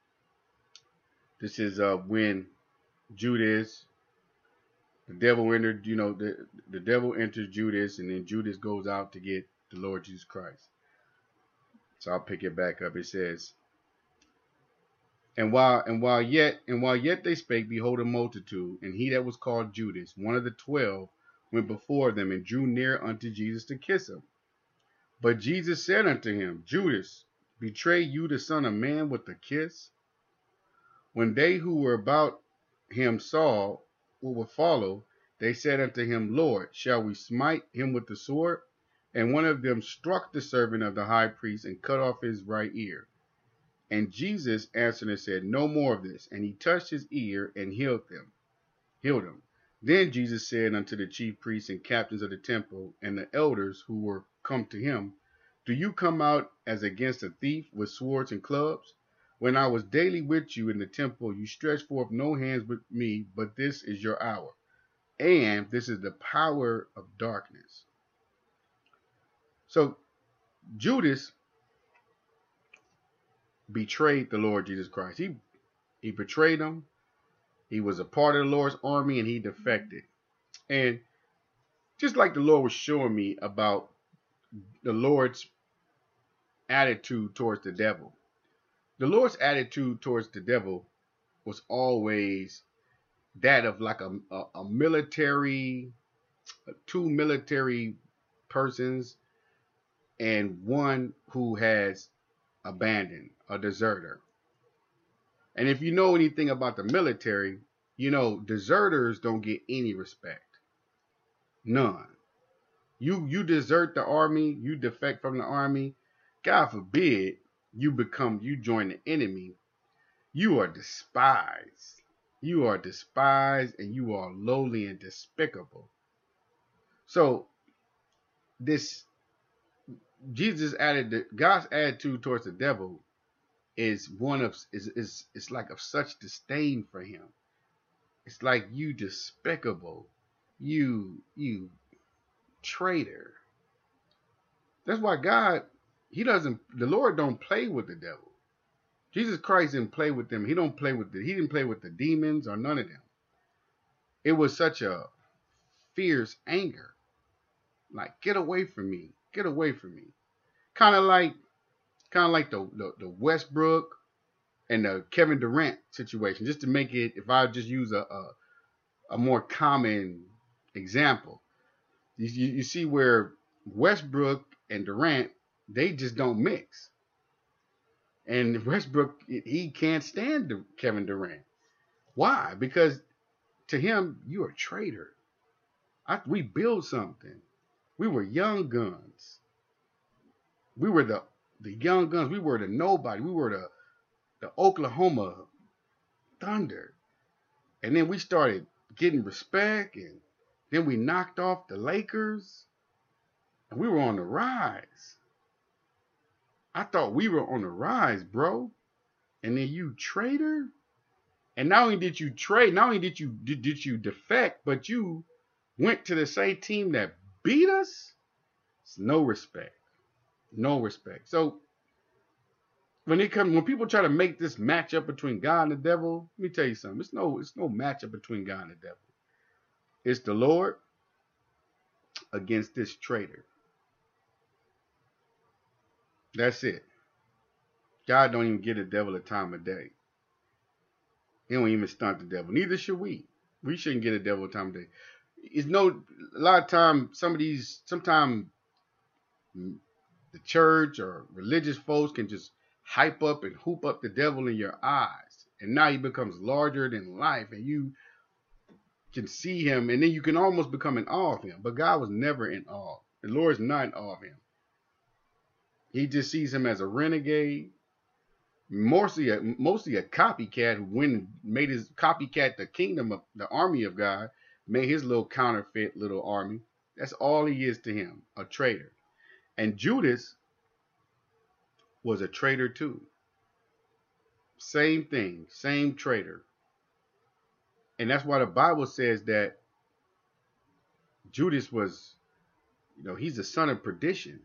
this is uh, when Judas, the devil entered. You know, the the devil enters Judas, and then Judas goes out to get the Lord Jesus Christ. So I'll pick it back up. It says, And while and while yet and while yet they spake, behold, a multitude, and he that was called Judas, one of the twelve, went before them and drew near unto Jesus to kiss him. But Jesus said unto him, Judas, betray you the Son of Man with a kiss? When they who were about him saw what would follow, they said unto him, Lord, shall we smite him with the sword? And one of them struck the servant of the high priest and cut off his right ear. And Jesus answered and said, No more of this. And he touched his ear and healed them, healed him. Then Jesus said unto the chief priests and captains of the temple and the elders who were come to him, Do you come out as against a thief with swords and clubs? When I was daily with you in the temple, you stretched forth no hands with me, but this is your hour. And this is the power of darkness. So Judas betrayed the Lord Jesus Christ. He he betrayed him. He was a part of the Lord's army and he defected. And just like the Lord was showing me about the Lord's attitude towards the devil, the Lord's attitude towards the devil was always that of like a, a, a military, two military persons and one who has abandoned, a deserter. And if you know anything about the military, you know deserters don't get any respect. None. You you desert the army, you defect from the army, God forbid you become, you join the enemy, you are despised. You are despised and you are lowly and despicable. So this Jesus added, God's attitude towards the devil is one of is is it's like of such disdain for him. It's like, you despicable, you you traitor. That's why God, he doesn't, the Lord don't play with the devil. Jesus Christ didn't play with them. He don't play with the, he didn't play with the demons or none of them. It was such a fierce anger. Like, get away from me. Get away from me. Kind of like kind of like the, the the Westbrook and the Kevin Durant situation, just to make it, if I just use a a, a more common example, you, you, you see where Westbrook and Durant, they just don't mix. And Westbrook, he can't stand Kevin Durant. Why? Because to him, you're a traitor. I, we built something. We were young guns. We were the the young guns. We were the nobody. We were the the Oklahoma Thunder. And then we started getting respect, and then we knocked off the Lakers, and we were on the rise. I thought we were on the rise, bro. And then you traitor. And not only did you trade, not only did you did, did you defect, but you went to the same team that beat us. It's no respect. No respect. So when it comes, when people try to make this matchup between God and the devil, let me tell you something. It's no, it's no matchup between God and the devil. It's the Lord against this traitor. That's it. God don't even give the devil a time of day. He don't even stunt the devil. Neither should we. We shouldn't get the devil a time of day. It's no, a lot of times, some of these, sometimes the church or religious folks can just hype up and hoop up the devil in your eyes. And now he becomes larger than life, and you can see him, and then you can almost become in awe of him. But God was never in awe. The Lord is not in awe of him. He just sees him as a renegade, mostly a, mostly a copycat who went and made his copycat the kingdom of the army of God, made his little counterfeit little army. That's all he is to him, a traitor. And Judas was a traitor too. Same thing, same traitor. And that's why the Bible says that Judas was, you know, he's the son of perdition.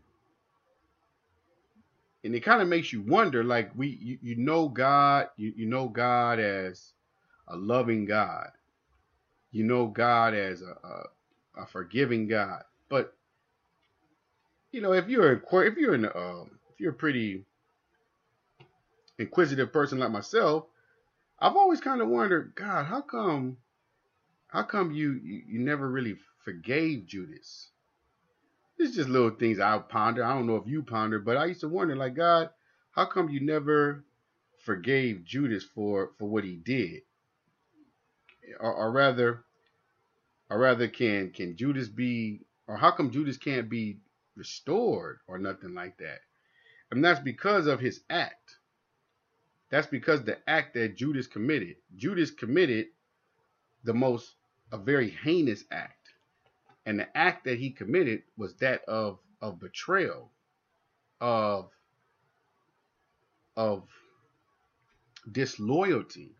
And it kind of makes you wonder, like, we, you, you know God, you, you know God as a loving God. You know God as a, a, a forgiving God. But, you know, if you're if you're in um, if you're a pretty inquisitive person like myself, I've always kind of wondered, God, how come, how come you, you, you never really forgave Judas? It's just little things I ponder. I don't know if you ponder, but I used to wonder, like, God, how come you never forgave Judas for, for what he did? Or, or rather, or rather, can can Judas be, or how come Judas can't be restored or nothing like that? And that's because of his act. That's because the act that Judas committed. Judas committed the most, a very heinous act. And the act that he committed was that of, of betrayal, of, of disloyalty.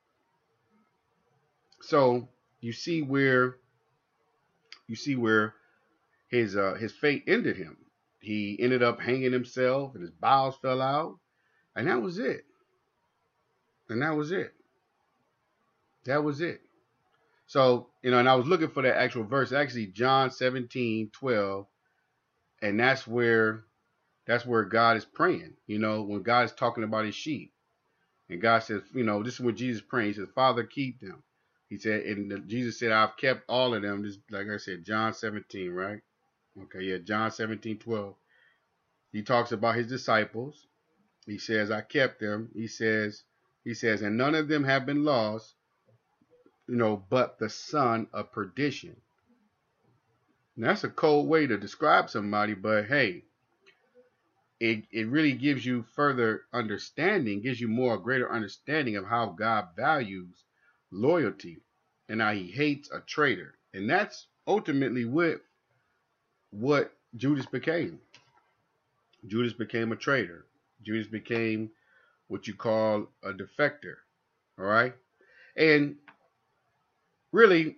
So you see where you see where his uh, his fate ended him. He ended up hanging himself, and his bowels fell out, and that was it. And that was it. That was it. So, you know, and I was looking for that actual verse, actually John seventeen twelve, and that's where that's where God is praying. You know, when God is talking about his sheep, and God says, you know, this is what Jesus praying. He says, Father, keep them. He said, and Jesus said, I've kept all of them. Just like I said, John seventeen, right? Okay, yeah, John seventeen twelve. He talks about his disciples. He says, I kept them. He says, he says, and none of them have been lost, you know, but the son of perdition. Now, that's a cold way to describe somebody, but hey, it, it really gives you further understanding, gives you more greater understanding of how God values loyalty and how he hates a traitor. And that's ultimately what, what Judas became. Judas became a traitor. Judas became what you call a defector. All right. And really,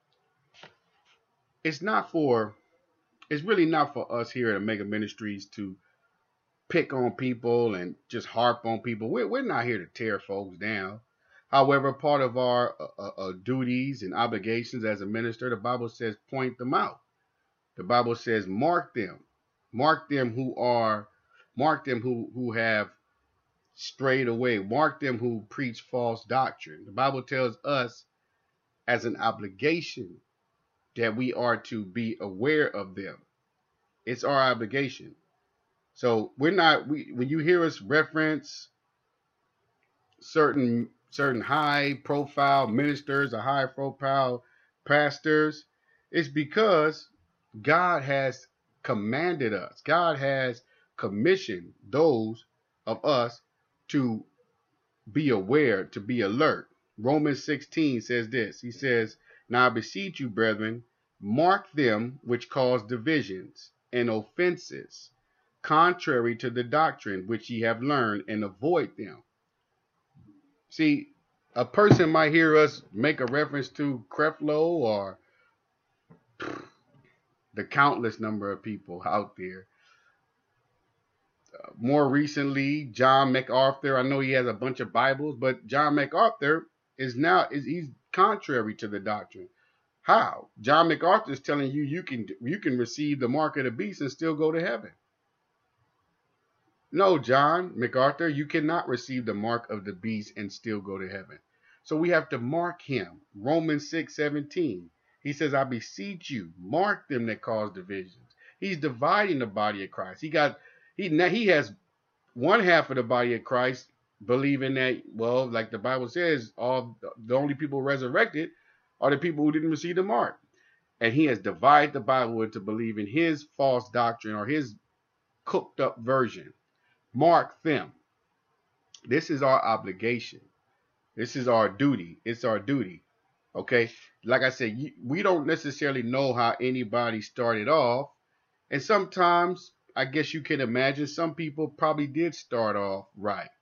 it's not for, it's really not for us here at Omega Ministries to pick on people and just harp on people. We're, we're not here to tear folks down. However, part of our uh, uh, duties and obligations as a minister, the Bible says, point them out. The Bible says, mark them. Mark them who are Mark them who, who have strayed away. Mark them who preach false doctrine. The Bible tells us as an obligation that we are to be aware of them. It's our obligation. So we're not, we, when you hear us reference certain certain high profile ministers or high profile pastors, it's because God has commanded us. God has commissioned those of us to be aware, to be alert. Romans sixteen says this. He says, "Now I beseech you, brethren, mark them which cause divisions and offenses, contrary to the doctrine which ye have learned, and avoid them." See, a person might hear us make a reference to Creflo or the countless number of people out there. Uh, more recently, John MacArthur. I know he has a bunch of Bibles, but John MacArthur is now is he's contrary to the doctrine. How? John MacArthur is telling you you can you can receive the mark of the beast and still go to heaven. No, John MacArthur, you cannot receive the mark of the beast and still go to heaven. So we have to mark him. Romans six seventeen. He says, "I beseech you, mark them that cause divisions." He's dividing the body of Christ. He got he now he has one half of the body of Christ believing that, well, like the Bible says, all the only people resurrected are the people who didn't receive the mark. And he has divided the Bible into believing his false doctrine or his cooked up version. Mark them. This is our obligation. This is our duty. It's our duty. Okay? Like I said, we don't necessarily know how anybody started off. And sometimes, I guess you can imagine, some people probably did start off right.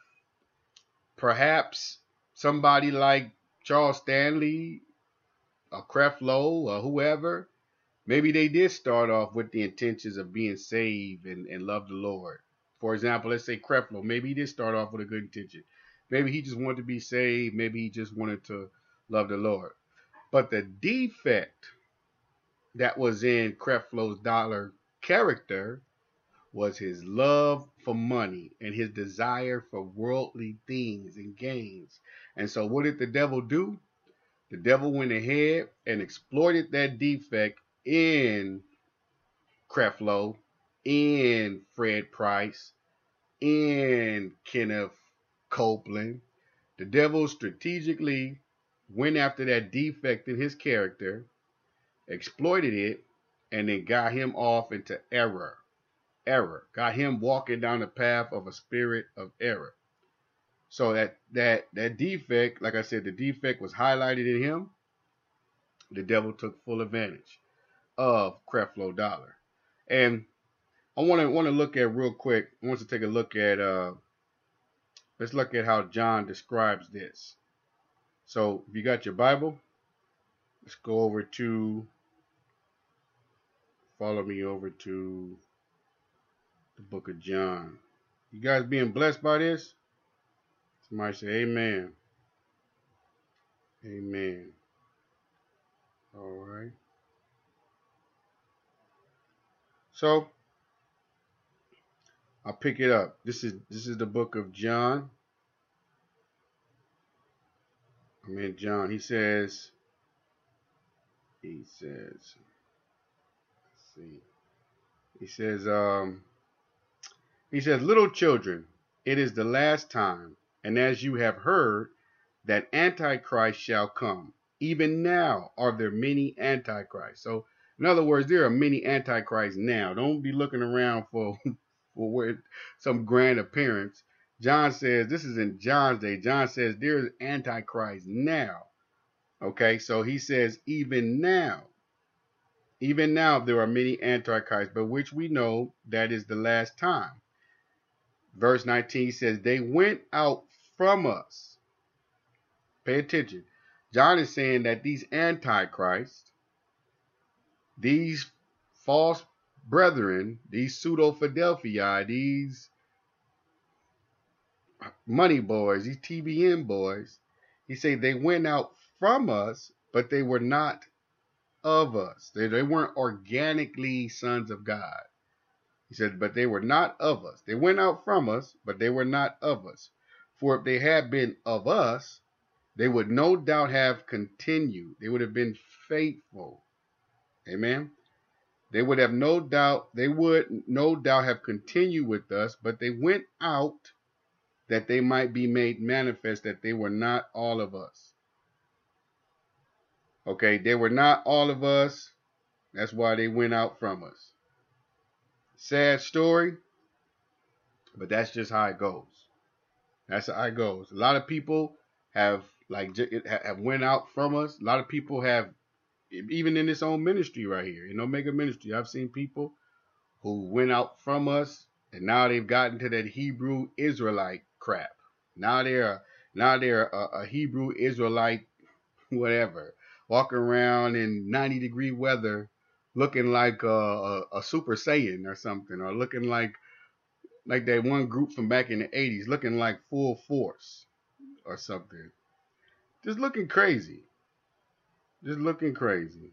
Perhaps somebody like Charles Stanley or Creflo or whoever, maybe they did start off with the intentions of being saved and, and love the Lord. For example, let's say Creflo, maybe he did start off with a good intention. Maybe he just wanted to be saved. Maybe he just wanted to love the Lord. But the defect that was in Creflo's dollar character was his love for money and his desire for worldly things and gains. And so what did the devil do? The devil went ahead and exploited that defect in Creflo, in Fred Price, in Kenneth Copeland. The devil strategically went after that defect in his character, exploited it, and then got him off into error. Error. Got him walking down the path of a spirit of error. So that that that defect, like I said, the defect was highlighted in him. The devil took full advantage of Creflo Dollar. And I want to want to look at real quick. I want to take a look at uh let's look at how John describes this. So if you got your Bible, let's go over to follow me over to the book of John. You guys being blessed by this? Somebody say amen. Amen. All right. So I'll pick it up. This is this is the book of John. I'm in John. He says, he says, let's see. He says, um, he says, "Little children, it is the last time, and as you have heard that Antichrist shall come, even now are there many Antichrists." So, in other words, there are many Antichrists now. Don't be looking around for for where, some grand appearance. John says, this is in John's day. John says there is Antichrist now. Okay, so he says even now, even now there are many Antichrists, but which we know that is the last time. Verse nineteen says, "They went out from us." Pay attention. John is saying that these Antichrists, these false brethren, these pseudo-Philadelphia, these money boys, these T B N boys, he said they went out from us, but they were not of us. They, they weren't organically sons of God. He said, but they were not of us. They went out from us, but they were not of us. For if they had been of us, they would no doubt have continued. They would have been faithful. Amen. They would have no doubt, they would no doubt have continued with us, but they went out that they might be made manifest that they were not all of us. Okay, they were not all of us. That's why they went out from us. Sad story, but that's just how it goes. That's how it goes. A lot of people have like have went out from us. A lot of people have, even in this own ministry right here, in Omega Ministry, I've seen people who went out from us, and now they've gotten to that Hebrew Israelite crap. Now they're now they're a, a Hebrew Israelite, whatever, walking around in ninety degree weather, looking like a, a, a Super Saiyan or something, or looking like like that one group from back in the eighties, looking like Full Force or something. Just looking crazy. Just looking crazy.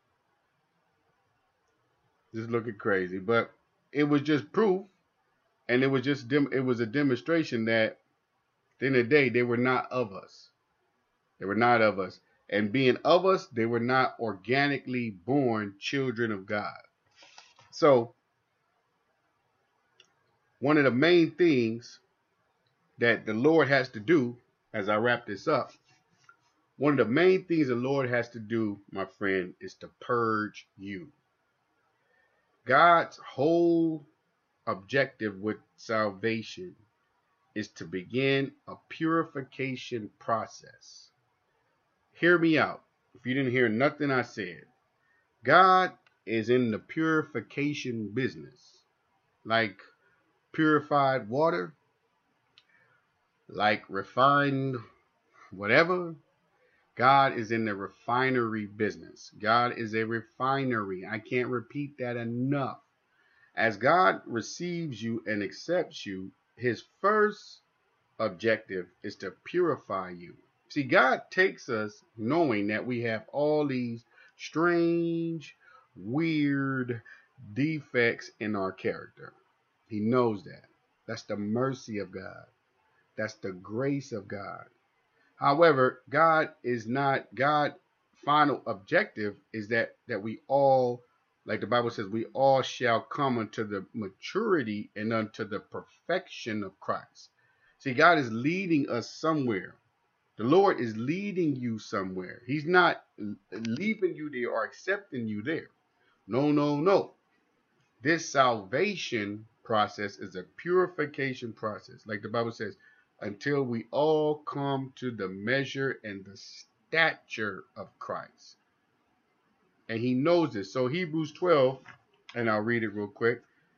Just looking crazy. But it was just proof, and it was just dem- it was a demonstration that at the end of the day, they were not of us. They were not of us. And being of us, they were not organically born children of God. So, one of the main things that the Lord has to do, as I wrap this up, one of the main things the Lord has to do, my friend, is to purge you. God's whole objective with salvation is to begin a purification process. Hear me out. If you didn't hear nothing I said, God is in the purification business. Like purified water, like refined whatever. God is in the refinery business. God is a refinery. I can't repeat that enough. As God receives you and accepts you, his first objective is to purify you. See, God takes us knowing that we have all these strange, weird defects in our character. He knows that. That's the mercy of God. That's the grace of God. However, God is not, God's final objective is that, that we all, like the Bible says, we all shall come unto the maturity and unto the perfection of Christ. See, God is leading us somewhere. The Lord is leading you somewhere. He's not leaving you there or accepting you there. No, no, no. This salvation process is a purification process. Like the Bible says, until we all come to the measure and the stature of Christ. And he knows this. So Hebrews twelve, and I'll read it real quick.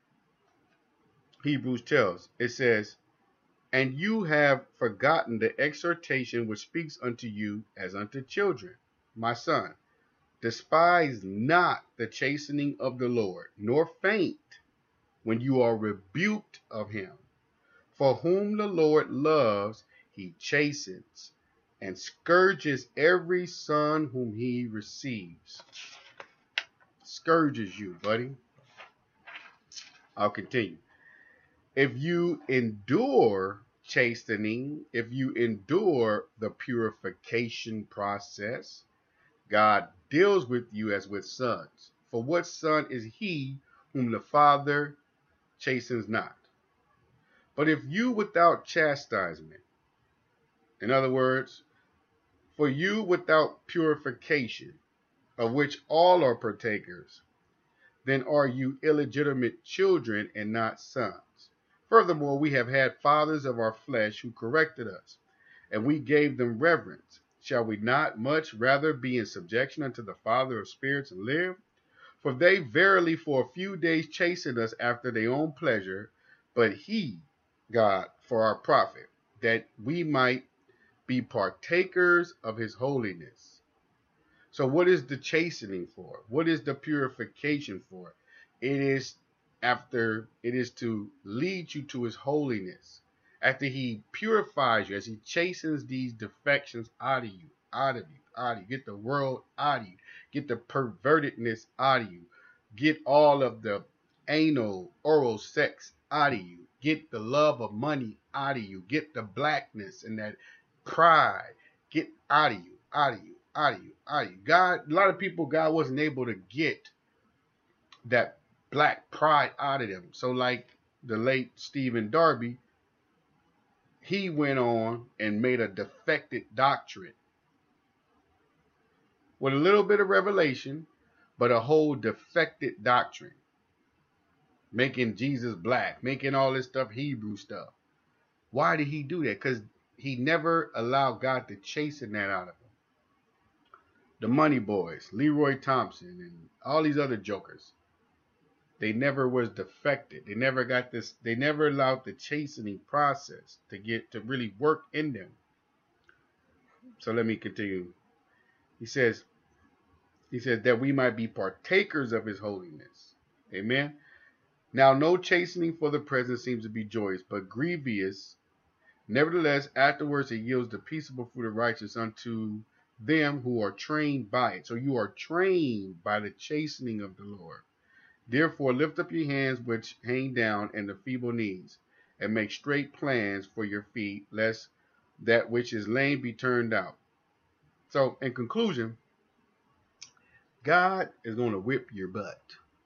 Hebrews tells, it says, and you have forgotten the exhortation which speaks unto you as unto children. My son, despise not the chastening of the Lord, nor faint when you are rebuked of him. For whom the Lord loves, he chastens, and scourges every son whom he receives. Scourges you, buddy. I'll continue. If you endure chastening, if you endure the purification process, God deals with you as with sons. For what son is he whom the Father chastens not? But if you without chastisement, in other words, for you without purification, of which all are partakers, then are you illegitimate children and not sons. Furthermore, we have had fathers of our flesh who corrected us, and we gave them reverence. Shall we not much rather be in subjection unto the Father of spirits and live? For they verily for a few days chastened us after their own pleasure, but he, God, for our profit, that we might be partakers of his holiness. So what is the chastening for? What is the purification for? It is after, it is to lead you to his holiness. After he purifies you, as he chastens these defections out of you, out of you, out of you, get the world out of you, get the pervertedness out of you, get all of the anal, oral sex out of you. Get the love of money out of you. Get the blackness and that pride. Get out of you, out of you, out of you, out of you. God, a lot of people, God wasn't able to get that black pride out of them. So like the late Stephen Darby, he went on and made a defected doctorate with a little bit of revelation, but a whole defected doctrine. Making Jesus black, making all this stuff Hebrew stuff. Why did he do that? Because he never allowed God to chasten that out of him. The Money Boys, Leroy Thompson, and all these other jokers, they never was defected. They never got this, they never allowed the chastening process to get to really work in them. So let me continue. He says, he says that we might be partakers of his holiness. Amen. Now no chastening for the present seems to be joyous, but grievous. Nevertheless, afterwards it yields the peaceable fruit of righteousness unto them who are trained by it. So you are trained by the chastening of the Lord. Therefore lift up your hands which hang down and the feeble knees, and make straight plans for your feet, lest that which is lame be turned out. So in conclusion, God is going to whip your butt.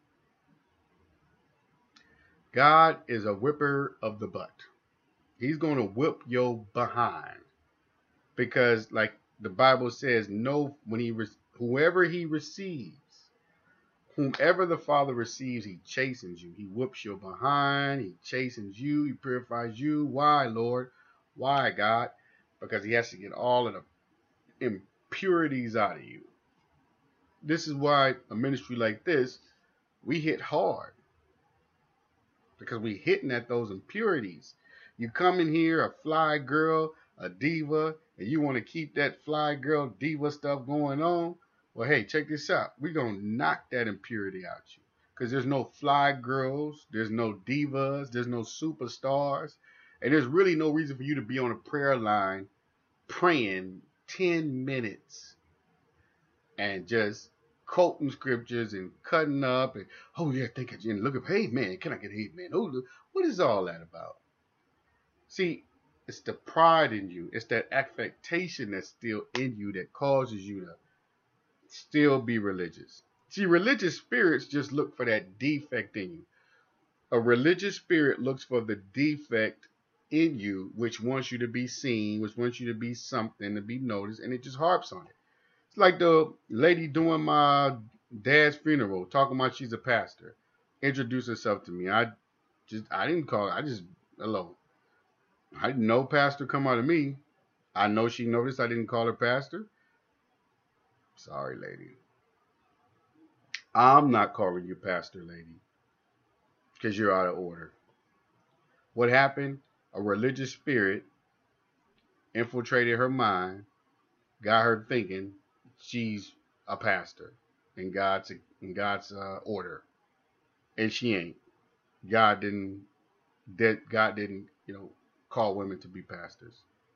God is a whipper of the butt. He's going to whip your behind. Because like the Bible says, no, when he whoever he receives, whomever the Father receives, he chastens you. He whips your behind. He chastens you. He purifies you. Why, Lord? Why, God? Because he has to get all of the impurities out of you. This is why a ministry like this, we hit hard. Because we hitting at those impurities. You come in here a fly girl, a diva, and you want to keep that fly girl diva stuff going on. Well, hey, check this out. We're going to knock that impurity out you. Because there's no fly girls. There's no divas. There's no superstars. And there's really no reason for you to be on a prayer line praying ten minutes and just quoting scriptures and cutting up. And, oh, yeah, think of you. And look at, hey, man, can I get hate, man? Oh, what is all that about? See, it's the pride in you. It's that affectation that's still in you that causes you to still be religious. See, religious spirits just look for that defect in you. A religious spirit looks for the defect in you, which wants you to be seen, which wants you to be something, to be noticed, and it just harps on it. It's like the lady doing my dad's funeral, talking about she's a pastor. Introduced herself to me. I just, I didn't call her. I just, hello. I didn't know pastor come out of me. I know she noticed I didn't call her pastor. Sorry, lady. I'm not calling you pastor, lady, because you're out of order. What happened? A religious spirit infiltrated her mind, got her thinking she's a pastor in God's in God's uh, order, and she ain't. God didn't. That God didn't, you know, call women to be pastors.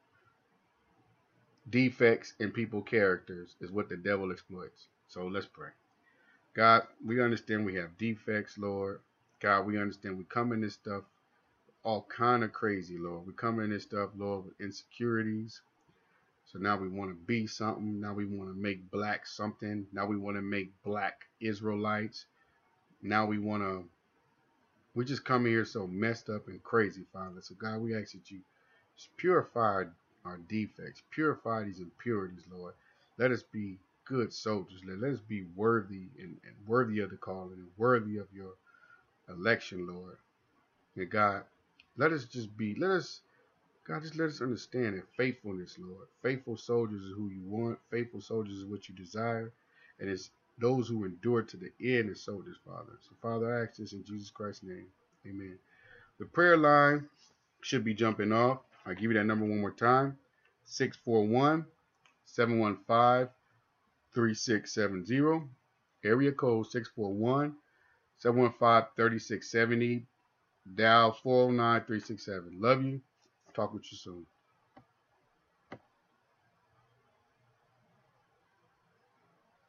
Defects in people's characters is what the devil exploits. So let's pray. God, we understand we have defects, Lord. God, we understand we come in this stuff all kind of crazy, Lord. We come in this stuff, Lord, with insecurities. So now we want to be something. Now we want to make black something. Now we want to make black Israelites. Now we want to, we just come here so messed up and crazy, Father. So God, we ask that you just purify our defects, purify these impurities, Lord. Let us be good soldiers. Let, let us be worthy and, and worthy of the calling and worthy of your election, Lord. And God, let us just be, let us, God, just let us understand that faithfulness, Lord. Faithful soldiers is who you want. Faithful soldiers is what you desire. And it's those who endure to the end as soldiers, Father. So, Father, I ask this in Jesus Christ's name. Amen. The prayer line should be jumping off. I'll give you that number one more time. six four one, seven one five, three six seven zero. Area code six four one, seven one five, three six seven zero. Dial four oh nine, three six seven. Love you. Talk with you soon.